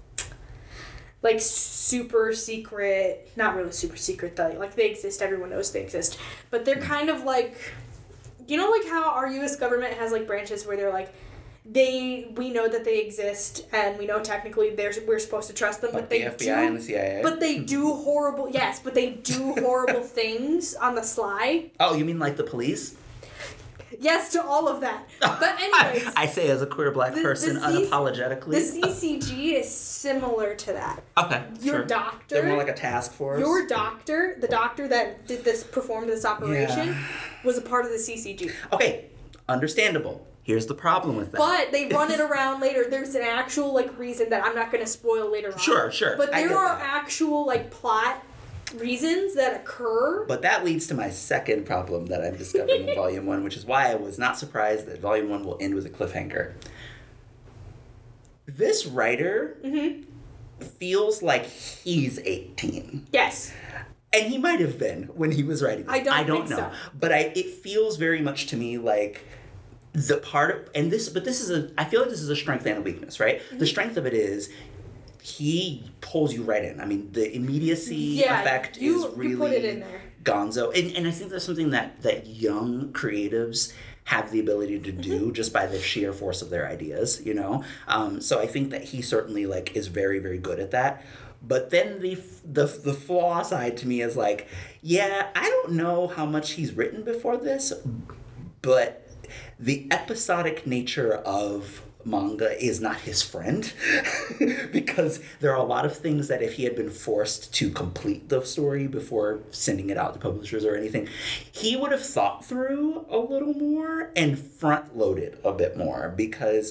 like super secret, not really super secret though, like they exist, everyone knows they exist, but they're kind of like, you know, like how our U S government has like branches where they're like, they, we know that they exist and we know technically they're, we're supposed to trust them, Like but they the F B do, I and the C I A? but they do horrible, yes, but they do horrible things on the sly. Oh, you mean like the police? Yes to all of that. But anyways. I say as a queer black The- the person C- unapologetically. The C C G is similar to that. Okay. Your sure. doctor. They're more like a task force. Your doctor, the doctor that did this, performed this operation, Yeah. was a part of the C C G. Okay, understandable. Here's the problem with that. But they run it around later. There's an actual like reason that I'm not going to spoil later on. Sure, sure. But I there get are that. actual like plot reasons that occur. But that leads to my second problem that I'm discovering in Volume one, which is why I was not surprised that Volume one will end with a cliffhanger. This writer Mm-hmm. feels like he's eighteen. Yes. And he might have been when he was writing this. I don't I don't think know. so. But I it feels very much to me like the part of, and this but this is a I feel like this is a strength and a weakness, right? Mm-hmm. The strength of it is he pulls you right in. I mean, the immediacy Yeah, effect you- is really you put it in there. gonzo. And and I think that's something that that young creatives have the ability to do Mm-hmm. just by the sheer force of their ideas, you know? Um, so I think that he certainly like is very, very good at that. But then the the the flaw side to me is like, yeah, I don't know how much he's written before this, but the episodic nature of manga is not his friend because there are a lot of things that if he had been forced to complete the story before sending it out to publishers or anything, he would have thought through a little more and front loaded a bit more because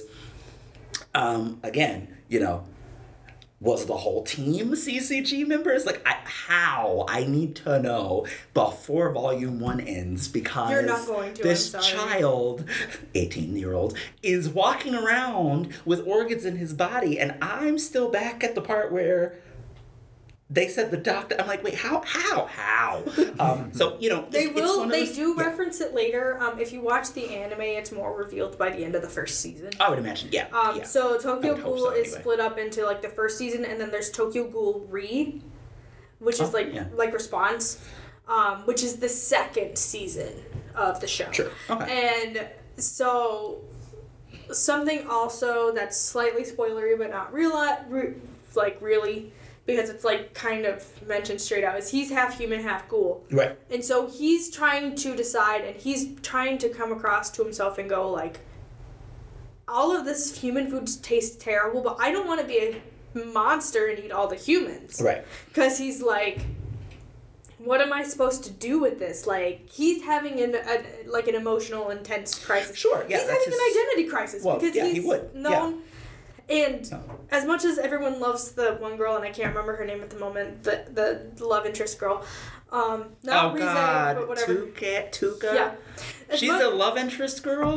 um again, you know, was the whole team C C G members? Like, I, how? I need to know before volume one ends because You're not going to, this I'm sorry. child, eighteen-year-old, is walking around with organs in his body, and I'm still back at the part where they said the doctor. I'm like, wait, how? How? How? Um, so, you know, They it's will. one of They those- do yeah. reference it later. Um, if you watch the anime, it's more revealed by the end of the first season. I would imagine, yeah. Um, yeah. so I Tokyo would hope Ghoul so, is anyway. split up into like the first season, and then there's Tokyo Ghoul Re, which is Oh, like yeah. like Response, um, which is the second season of the show. Sure. Okay. And so something also that's slightly spoilery, but not real, re- like really, because it's like kind of mentioned straight out, is he's half human, half ghoul. Right. And so he's trying to decide, and he's trying to come across to himself and go like, all of this human food tastes terrible, but I don't want to be a monster and eat all the humans. Right. Because he's like, what am I supposed to do with this? Like, he's having an a, like an emotional, intense crisis. Sure, yeah, He's that's having his- an identity crisis Well, because yeah, he he's would, known. And No. as much as everyone loves the one girl, and I can't remember her name at the moment, the the love interest girl, um, not oh Rize, God, but whatever. Tuka, Tuka. Yeah. As She's much- a love interest girl.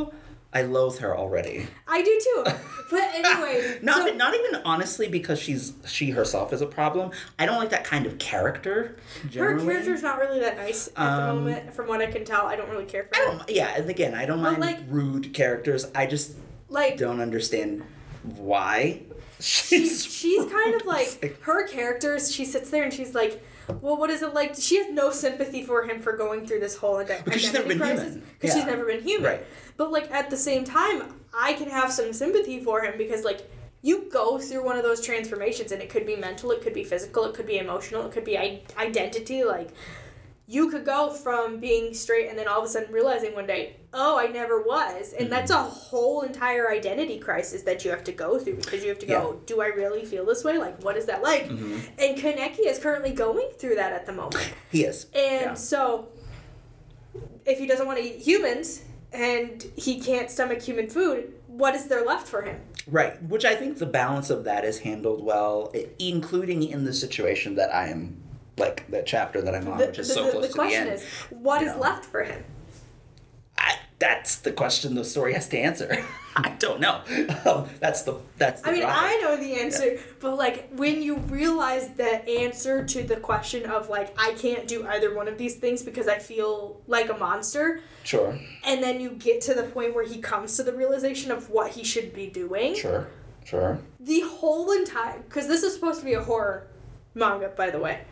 I loathe her already. I do too. But anyway, not so, that, not even honestly because she's she herself is a problem. I don't like that kind of character. Generally. Her character's not really that nice at Um, the moment, from what I can tell. I don't really care for I her. don't. Yeah, and again, I don't But, mind like- rude characters. I just Like, don't understand why. she's, she's kind of like, her characters, she sits there and she's like, well, what is it like? She has no sympathy for him for going through this whole ide- Because she's never identity been crisis. human. Because she's Yeah. never been human. Right. But, like, at the same time, I can have some sympathy for him because, like, you go through one of those transformations and it could be mental, it could be physical, it could be emotional, it could be I- identity. Like, you could go from being straight and then all of a sudden realizing one day, oh, I never was. And Mm-hmm. that's a whole entire identity crisis that you have to go through because you have to go, do I really feel this way? Like, what is that like? Mhm. And Kaneki is currently going through that at the moment. He is. And Yeah. so, if he doesn't want to eat humans and he can't stomach human food, what is there left for him? Right, which I think the balance of that is handled well, i- including in the situation that I am, like, the chapter that I'm on, The, which is the- so the- close the to the question end. is, what you is know. left for him? I, that's the question the story has to answer. I don't know. Um, that's the that's the I mean, drive. I know the answer, but like when you realize the answer to the question of like I can't do either one of these things because I feel like a monster, Sure, and then you get to the point where he comes to the realization of what he should be doing. sure, sure. The whole entire because this is supposed to be a horror manga, by the way.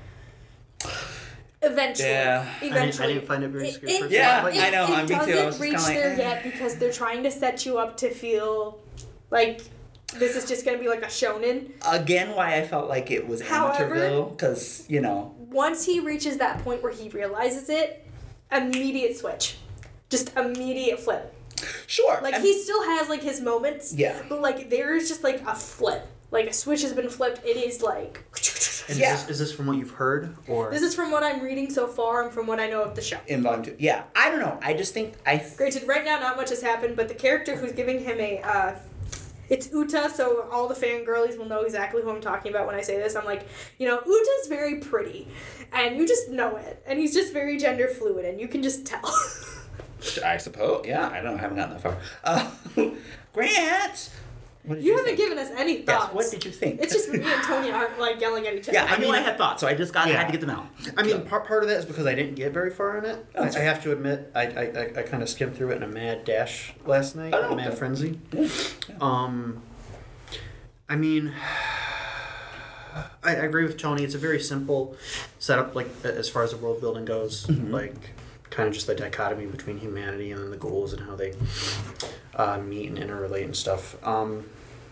Eventually, Yeah. I didn't, eventually, I didn't find it very It- scary. it- first Yeah, time, but I know, It, I'm me too. I doesn't was just reach kinda like, there eh. yet because they're trying to set you up to feel like this is just gonna be like a shonen. Again, why I felt like it was However- Amateurville, because, you know, Once he reaches that point where he realizes it, immediate switch, just immediate flip. sure. Like I'm- he still has like his moments, Yeah. but like there is just like a flip. Like a switch has been flipped. It is like. And Yeah. is, this, is this from what you've heard, or This is from what I'm reading so far and from what I know of the show. in volume two. Yeah, I don't know. I just think I. Th- Granted, right now not much has happened, but the character who's giving him a, uh, it's Uta, so all the fangirlies will know exactly who I'm talking about when I say this. I'm like, you know, Uta's very pretty, and you just know it, and he's just very gender fluid, and you can just tell. I suppose. Yeah, I don't know. I haven't gotten that far. Uh, Grant! What did You you, haven't think? given us any Yes, thoughts. what did you think? It's just me and Tony aren't like yelling at each other. Yeah, I, I knew mean, I had thoughts, so I just got I Yeah. had to get them out. I mean, So- part, part of that is because I didn't get very far in it. I, That's I have to admit, I, I, I, I kind of skimmed through it in a mad dash last night, Oh, a mad okay. frenzy. Yeah, yeah. Um, I mean, I, I agree with Tony. It's a very simple setup, like as far as the world building goes. Mhm. Like, kind of just the dichotomy between humanity and then the goals and how they uh, meet and interrelate and stuff. Um,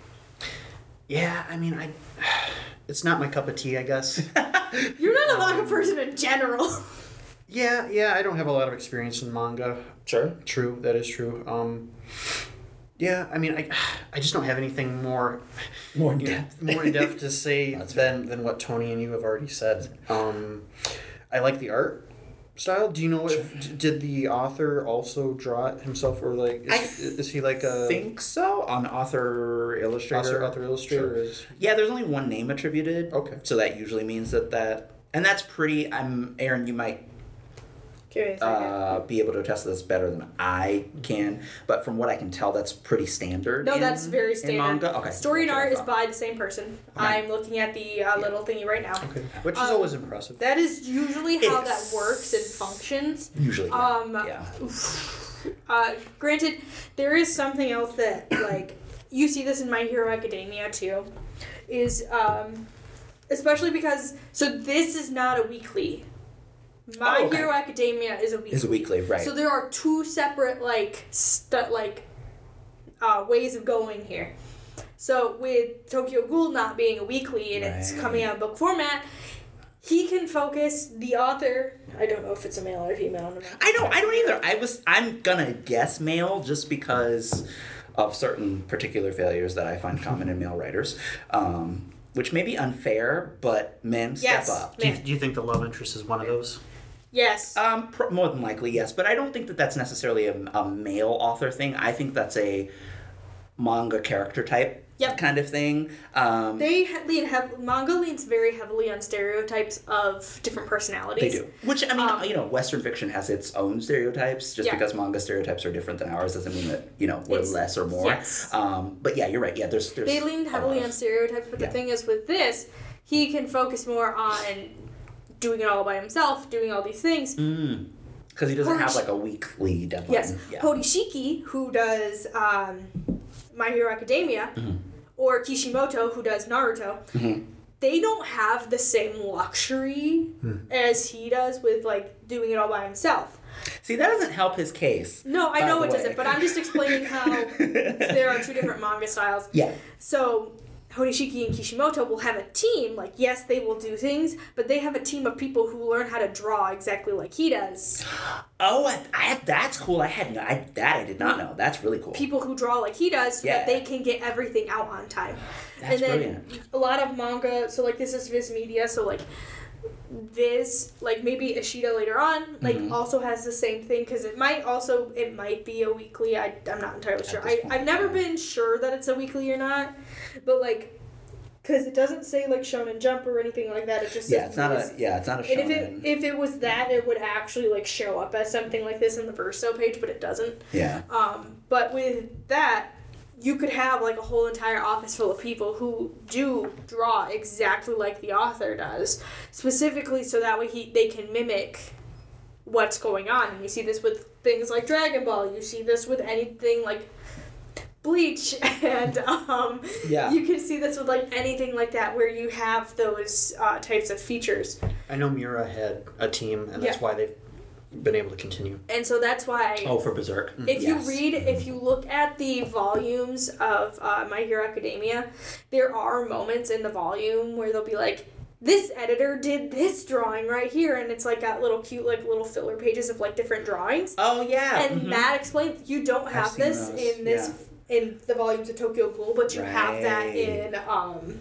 yeah, I mean, I. It's not my cup of tea, I guess. You're not a manga person in general. Yeah, yeah, I don't have a lot of experience in manga. Sure. True, that is true. Um, yeah, I mean, I, I just don't have anything more, More in you know, depth. more in depth to say That's than than what Tony and you have already said. Um, I like the art style. Do you know if d- did the author also draw it himself, or like is, I is he like a think so on author illustrator. author, author illustrator? Sure. Is Yeah, there's only one name attributed. Okay. So that usually means that that and that's pretty. I'm Aaron. You might Curious. uh, be able to attest to this better than I can, but from what I can tell, that's pretty standard. No, in- that's very in standard. manga. Okay. Story and That's what I art is thought. by the same person. Okay. I'm looking at the uh, little thingy right now. okay, which is Um, always impressive. That is usually It how is. that works and functions. Usually. Yeah. Um, yeah. Uh, granted, there is something else that, like, you see this in My Hero Academia too, is, um, especially because, so this is not a weekly. My Oh, okay. Hero Academia is a weekly. Is a weekly, right? So there are two separate, like, stu- like, uh, ways of going here. So with Tokyo Ghoul not being a weekly and it's Right. coming out in book format, he can focus the author. I don't know if it's a male or a female. I'm not- I don't. I don't either. I was. I'm gonna guess male just because of certain particular failures that I find common in male writers, um, which may be unfair, but men Yes. step up. Do you, man. do you think the love interest is one of those? Yes. Um, pr- more than likely, yes, but I don't think that that's necessarily a, a male author thing. I think that's a manga character type Yep. kind of thing. Um, They ha- lean hev- manga leans very heavily on stereotypes of different personalities. They do. Which, I mean, Um, you know, Western fiction has its own stereotypes. Just Yeah. because manga stereotypes are different than ours doesn't mean that, you know, we're It's- less or more. yes. Um, but yeah, you're right. Yeah, there's... there's They lean a heavily lot on of- stereotypes, but yeah. the thing is with this, he can focus more on doing it all by himself, doing all these things. Mm. Because he doesn't have, Horish- like, a weekly deadline. Yes. Yeah. Horishiki, who does um, My Hero Academia, Mhm. or Kishimoto, who does Naruto, Mhm. they don't have the same luxury as he does with, like, doing it all by himself. See, that doesn't help his case. No, I by know the it way. doesn't, but I'm just explaining how there are two different manga styles. Yeah. So, Horishiki and Kishimoto will have a team. Like, yes, they will do things, but they have a team of people who learn how to draw exactly like he does. Oh, I, I, that's cool. I had no, I, that I did not know. That's really cool. People who draw like he does so Yeah. that they can get everything out on time. That's and then brilliant. a lot of manga, so like this is Viz Media, so like Viz, like maybe Ishida later on, like Mhm. also has the same thing because it might also, it might be a weekly. I, I'm not entirely sure. this I, point, I've never yeah. been sure that it's a weekly or not, but like, because it doesn't say like Shonen Jump or anything like that. It just Yeah, says it's not Viz. a, yeah, it's not a And if it shonen. if it was that, it would actually like show up as something like this in the Verso page, but it doesn't. Yeah. Um, but with that, you could have like a whole entire office full of people who do draw exactly like the author does, specifically so that way he they can mimic what's going on. And you see this with things like Dragon Ball. You see this with anything like Bleach, and um, Yeah. you can see this with like anything like that where you have those uh, types of features. I know Mura had a team, and that's Yeah. why they've been able to continue. And so that's why. Oh, for Berserk. If Yes. you read, if you look at the volumes of uh, My Hero Academia, there are moments in the volume where they'll be like, this editor did this drawing right here, and it's like got little cute, like little filler pages of like different drawings. Oh, yeah. And mhm. that explains, you don't have seen this those, in this, in the volumes of Tokyo Ghoul, but you have that Right. in, um,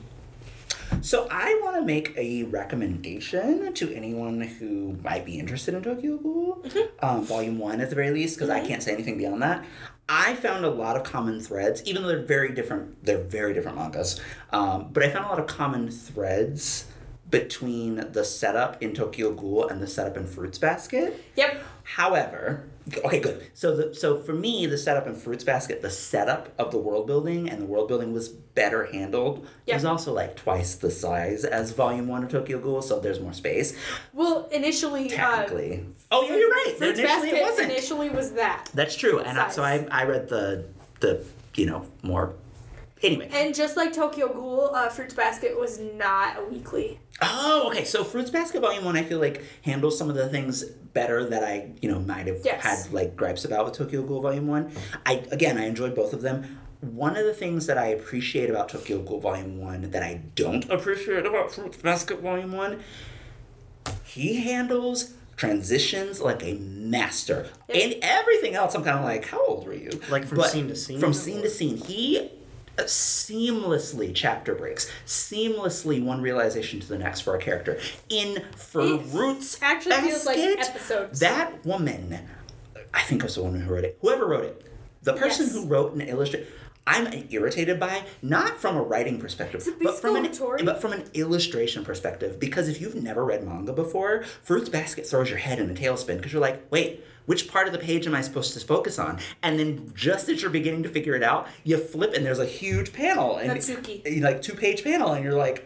So I want to make a recommendation to anyone who might be interested in Tokyo Ghoul, Mm-hmm. um, Volume One at the very least, because I can't say anything beyond that. I found a lot of common threads, even though they're very different. They're very different mangas, um, but I found a lot of common threads between the setup in Tokyo Ghoul and the setup in Fruits Basket. yep. However, okay, good. So the so for me, the setup in Fruits Basket, the setup of the world building and the world building was better handled. Yeah. It was also like twice the size as Volume One of Tokyo Ghoul, so there's more space. Well, initially, uh, Technically. oh yeah, you're right. Fruits Initially Basket it wasn't. initially was that. That's true. And I, so I Size. I read the the you know more. Anyway. And just like Tokyo Ghoul, uh, Fruits Basket was not a weekly. Oh, okay. So Fruits Basket Volume One, I feel like handles some of the things better that I, you know, might have Yes. had like gripes about with Tokyo Ghoul Volume One. I again, I enjoyed both of them. One of the things that I appreciate about Tokyo Ghoul Volume One that I don't appreciate about Fruits Basket Volume One, he handles transitions like a master. Yep. And everything else, I'm kind of like, how old were you? Like from But scene to scene? From scene to scene, he seamlessly chapter breaks, seamlessly one realization to the next for a character. In Fruits actually feels like Basket, episodes. that woman, I think it was the woman who wrote it, whoever wrote it, the person Yes. who wrote and illustrated, I'm irritated by, not from a writing perspective, but from, an, exploratory. but from an illustration perspective. Because if you've never read manga before, Fruits Basket throws your head in a tailspin because you're like, wait, which part of the page am I supposed to focus on? And then just as you're beginning to figure it out, you flip and there's a huge panel. And Natsuki. like two page panel and you're like,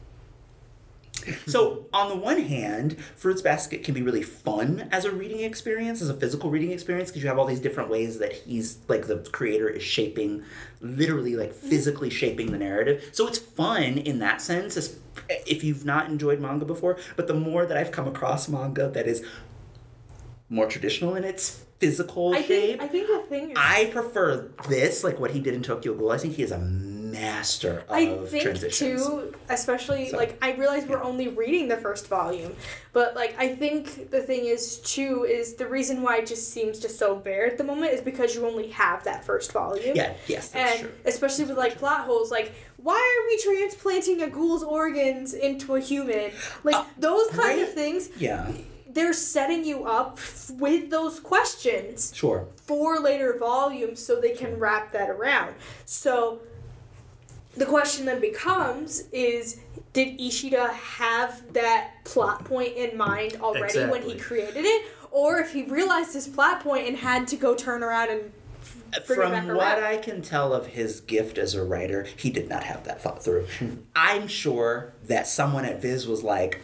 so on the one hand, Fruits Basket can be really fun as a reading experience, as a physical reading experience, because you have all these different ways that he's, like the creator is shaping, literally like physically shaping the narrative. So it's fun in that sense, as- if you've not enjoyed manga before. But the more that I've come across manga that is more traditional in its physical I shape, think I think the thing is, I prefer this, like what he did in Tokyo Ghoul. I think he is a master of I think transitions. too, especially So, like I realize we're only reading the first volume, but like I think the thing is too is the reason why it just seems just so bare at the moment is because you only have that first volume. Yeah, yes, that's And true. especially with like plot holes, like why are we transplanting a ghoul's organs into a human? Like Uh, those kind right? of things. Yeah. they're setting you up with those questions Sure. for later volumes so they can wrap that around. So the question then becomes is, did Ishida have that plot point in mind already when he Exactly. created it? Or if he realized his plot point and had to go turn around and bring it back From what around? I can tell of his gift as a writer, he did not have that thought through. I'm sure that someone at Viz was like,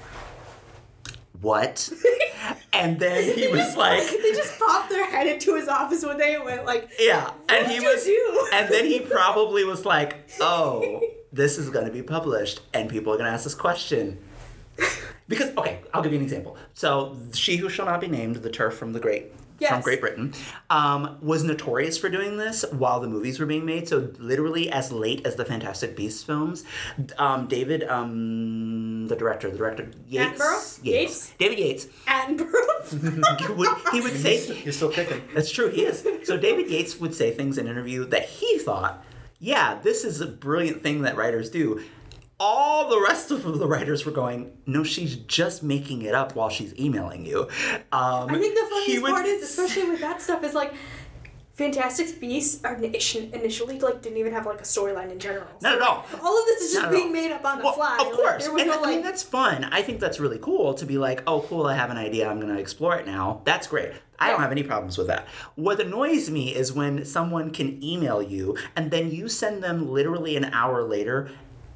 what? And then he was like, they just popped their head into his office one day and went like, yeah. And "What he did you was, do?" and then he probably was like, oh, this is going to be published and people are going to ask this question. Because, okay, I'll give you an example. So, She Who Shall Not Be Named, the turf from the Great, Yes. from Great Britain, um, was notorious for doing this while the movies were being made. So, literally as late as the Fantastic Beasts films, um, David, um, the director, the director, Yates, Attenborough? Yates? David Yates, Attenborough. he would, he would say, He's still kicking. that's true, he is. So David Yates would say things in an interview that he thought, yeah, this is a brilliant thing that writers do. All the rest of the writers were going, no, she's just making it up while she's emailing you. Um, I think the he funniest would part is, especially with that stuff, is like Fantastic Beasts are initi- initially like didn't even have like a storyline in general. Not at all. All of this is just Not at being all. made up on the Well, fly. of Like, course. there was and no, I mean, like- that's fun. I think that's really cool to be like, oh, cool, I have an idea, I'm going to explore it now. That's great. I don't Yeah. have any problems with that. What annoys me is when someone can email you and then you send them literally an hour later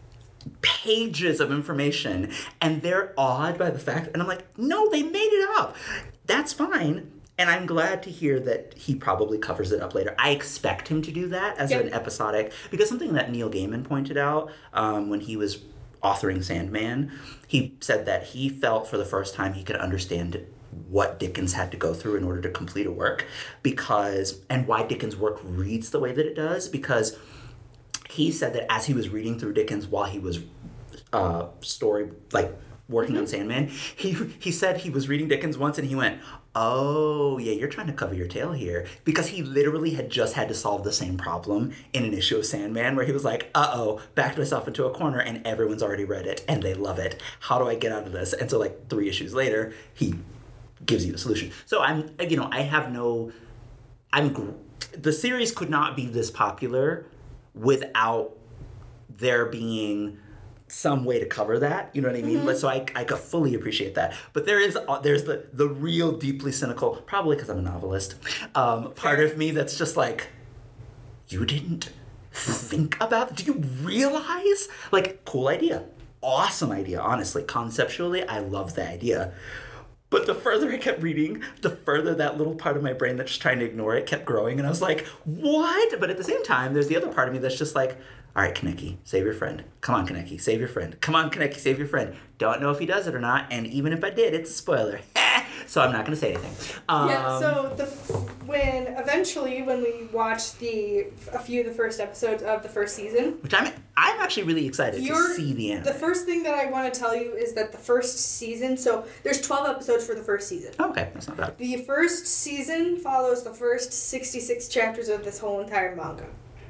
pages of information and they're awed by the fact, and I'm like, no, they made it up. That's fine. And I'm glad to hear that he probably covers it up later. I expect him to do that as Yep. an episodic, because something that Neil Gaiman pointed out um, when he was authoring Sandman, he said that he felt for the first time he could understand what Dickens had to go through in order to complete a work, because, and why Dickens' work reads the way that it does, because he said that as he was reading through Dickens while he was uh, story, like working on Sandman, he he said he was reading Dickens once and he went, oh, yeah, you're trying to cover your tail here. Because he literally had just had to solve the same problem in an issue of Sandman where he was like, uh-oh, backed myself into a corner and everyone's already read it and they love it. How do I get out of this? And so like three issues later, he gives you a solution. So I'm, you know, I have no, I'm, gr- the series could not be this popular without there being some way to cover that, you know what I mean? Mm-hmm. But so I, I could fully appreciate that. But there is uh, there's the the real deeply cynical, probably because I'm a novelist, um, part of me that's just like, you didn't think about, do you realize? Like, cool idea, awesome idea, honestly. Conceptually, I love the idea. But the further I kept reading, the further that little part of my brain that's trying to ignore it kept growing. And I was like, what? But at the same time, there's the other part of me that's just like, all right, Kaneki, save your friend. Come on, Kaneki, save your friend. Come on, Kaneki, save your friend. Don't know if he does it or not. And even if I did, it's a spoiler. So I'm not going to say anything. Um, yeah, so the when eventually when we watched the a few of the first episodes of the first season, Which I'm I'm actually really excited You're- to see the anime. the first thing that I want to tell you is that the first season, so there's twelve episodes for the first season. Okay, that's not bad. The first season follows the first sixty-six chapters of this whole entire manga.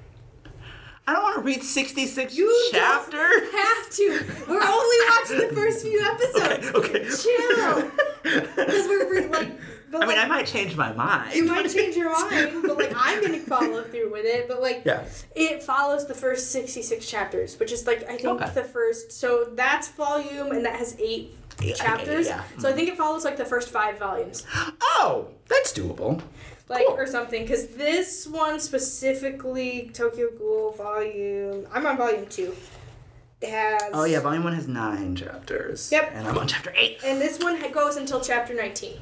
I don't want to read sixty-six You chapters. don't have to. We're only watching the first few episodes. Okay, okay. Chill. Because we're re- like. But I mean, like, I might change my mind. You might change your mind, but like I'm gonna follow through with it. But like, Yeah. it follows the first sixty-six chapters, which is like I think Okay. the first. So that's volume, and that has eight Yeah, chapters. yeah. So I think it follows like the first five volumes, Oh, that's doable. like Cool. or something. Because this one specifically, Tokyo Ghoul volume. I'm on volume two. It has. Oh yeah, volume one has nine chapters. Yep. And I'm on chapter eight. And this one ha- goes until chapter nineteen.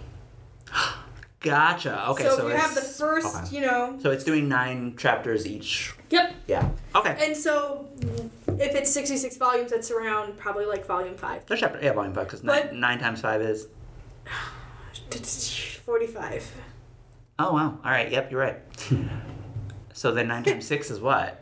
Gotcha. Okay, so, so, if you it's, have the first, okay. you know. So it's doing nine chapters each. Yep. Yeah. Okay. And so, if it's sixty-six volumes, that's around probably like volume five. There's chapter yeah, volume five because But- nine, nine times five is. forty-five. Oh wow. All right. Yep, you're right. So then nine times six is what?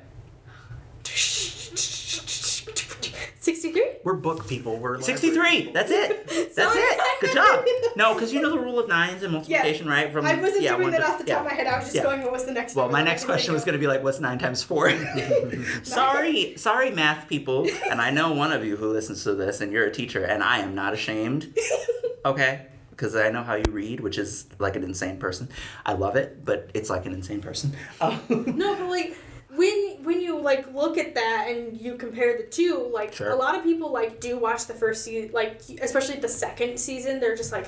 sixty-three? We're book people. We're Sixty-three. That's it. That's Sorry. it. Good job. No, because you know the rule of nines and multiplication, right? From I wasn't yeah, doing one that to- off the top yeah. of my head. I was just Yeah. going, what was the next Well, one? my I next can question think was of. going to be like, what's nine times four? sorry, sorry, math people. And I know one of you who listens to this, and you're a teacher, and I am not ashamed. Okay? because I know how you read, which is like an insane person. I love it, but it's like an insane person. Um, No, but like when when you like look at that and you compare the two, like Sure. a lot of people like do watch the first season, like especially the second season. They're just like,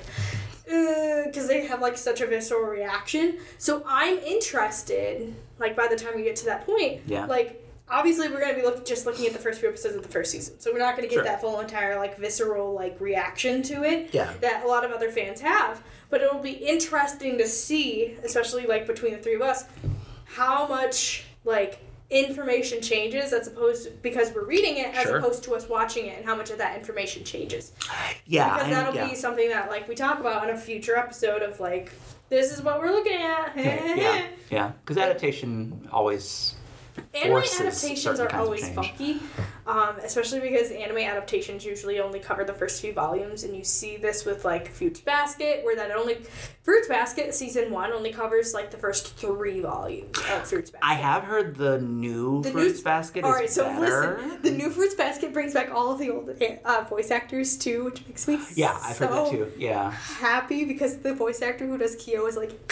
because they have like such a visceral reaction. So I'm interested. Like by the time we get to that point, Yeah. like. Obviously, we're going to be look, just looking at the first few episodes of the first season. So we're not going to get Sure. that full entire, like, visceral, like, reaction to it Yeah. that a lot of other fans have. But it'll be interesting to see, especially, like, between the three of us, how much, like, information changes as opposed to, because we're reading it, as Sure. opposed to us watching it, and how much of that information changes. yeah. Because I- that'll yeah. be something that, like, we talk about in a future episode of, like, this is what we're looking at. Right, yeah. Yeah. Because adaptation always. Anime forces adaptations certain are kinds of always change. funky, um, especially because anime adaptations usually only cover the first few volumes, and you see this with like Fruits Basket, where that only Fruits Basket season one only covers like the first three volumes of Fruits Basket. I have heard the new The Fruits new- Basket All is right, so better. listen, the new Fruits Basket brings back all of the old uh, voice actors too, which makes me Yeah, I've so heard that too. Yeah. happy because the voice actor who does Kyo is like,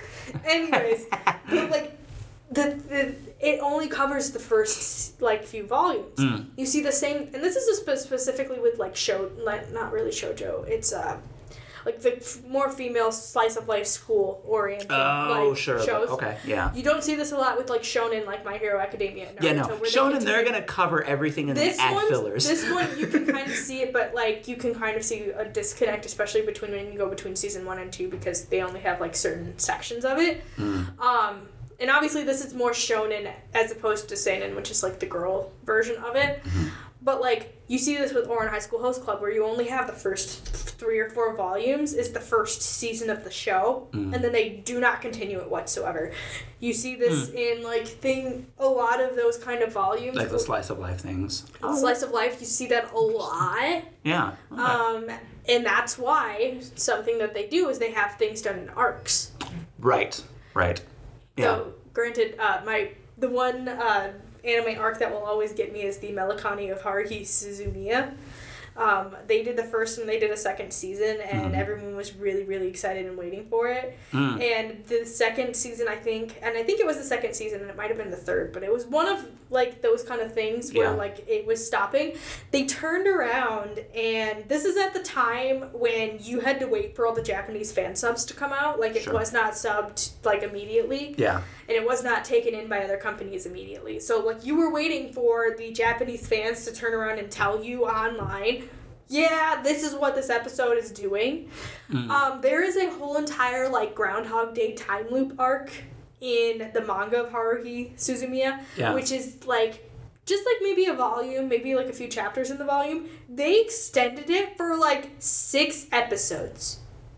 anyways, but like. The, the it only covers the first like few volumes. Mm. You see the same, and this is spe- specifically with like show, like, not really shoujo. It's uh, like the f- more female slice of life school oriented Oh, like, sure. shows. Okay, yeah. You don't see this a lot with like shonen, like My Hero Academia. And Naruto, Yeah, no. where they Shonen, continue- they're going to cover everything and this then add one, fillers. This one, you can kind of see it, but like you can kind of see a disconnect, especially between when you go between season one and two, because they only have like certain sections of it. Mm. Um, and obviously, this is more shonen as opposed to seinen, which is like the girl version of it. Mm-hmm. But like you see this with Ouran High School Host Club, where you only have the first three or four volumes is the first season of the show, Mm. and then they do not continue it whatsoever. You see this in like thing a lot of those kind of volumes. Like the slice of life things. Slice of life, you see that a lot. Yeah. Okay. Um, and that's why something that they do is they have things done in arcs. right. Right. Yeah. So, granted, uh, my the one uh, anime arc that will always get me is the Melancholy of Haruhi Suzumiya. Um, they did the first and they did a second season, and Mhm. everyone was really, really excited and waiting for it. Mm. And the second season, I think, and I think it was the second season, and it might have been the third, but it was one of like those kind of things where Yeah. like it was stopping. They turned around, and this is at the time when you had to wait for all the Japanese fan subs to come out. Like it Sure. was not subbed like immediately, Yeah. and it was not taken in by other companies immediately. So like you were waiting for the Japanese fans to turn around and tell you online, yeah, this is what this episode is doing. Mm. Um, there is a whole entire like Groundhog Day time loop arc in the manga of Haruhi Suzumiya, Yeah. which is like just like maybe a volume, maybe like a few chapters in the volume. They extended it for like six episodes.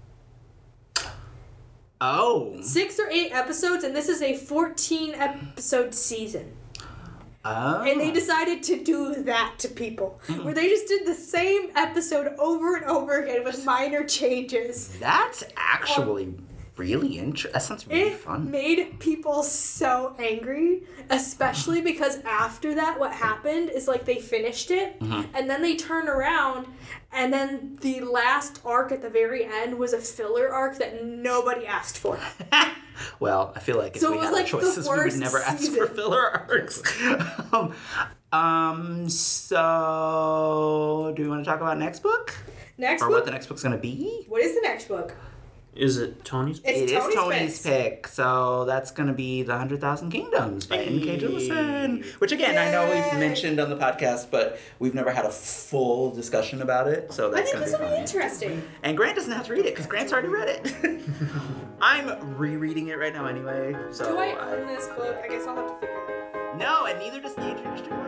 Oh. Six or eight episodes, and this is a fourteen episode season. Oh. And they decided to do that to people, Mm. where they just did the same episode over and over again with minor changes. That's actually really interesting. That sounds really It fun. made people so angry, especially because after that, what happened is like they finished it, Mhm. and then they turned around, and then the last arc at the very end was a filler arc that nobody asked for. Well, I feel like if So we it was had like the the choices, we would worst never ask for season. filler arcs. um, um, so, do we want to talk about next book? Next Or book. what the next book's going to be? What is the next book? Is it Tony's? It's It is Tony's Tony's picks. pick, so that's going to be The Hundred Thousand Kingdoms by N K Jemisin. Which, again, I know we've Yay. mentioned on the podcast, but we've never had a full discussion about it, so I that's think going this to be will be fun. interesting. And Grant doesn't have to read it, because Grant's already read it. I'm rereading it right now anyway, so... Do I own this book? I guess I'll have to figure it out. No, and neither does the Age Industry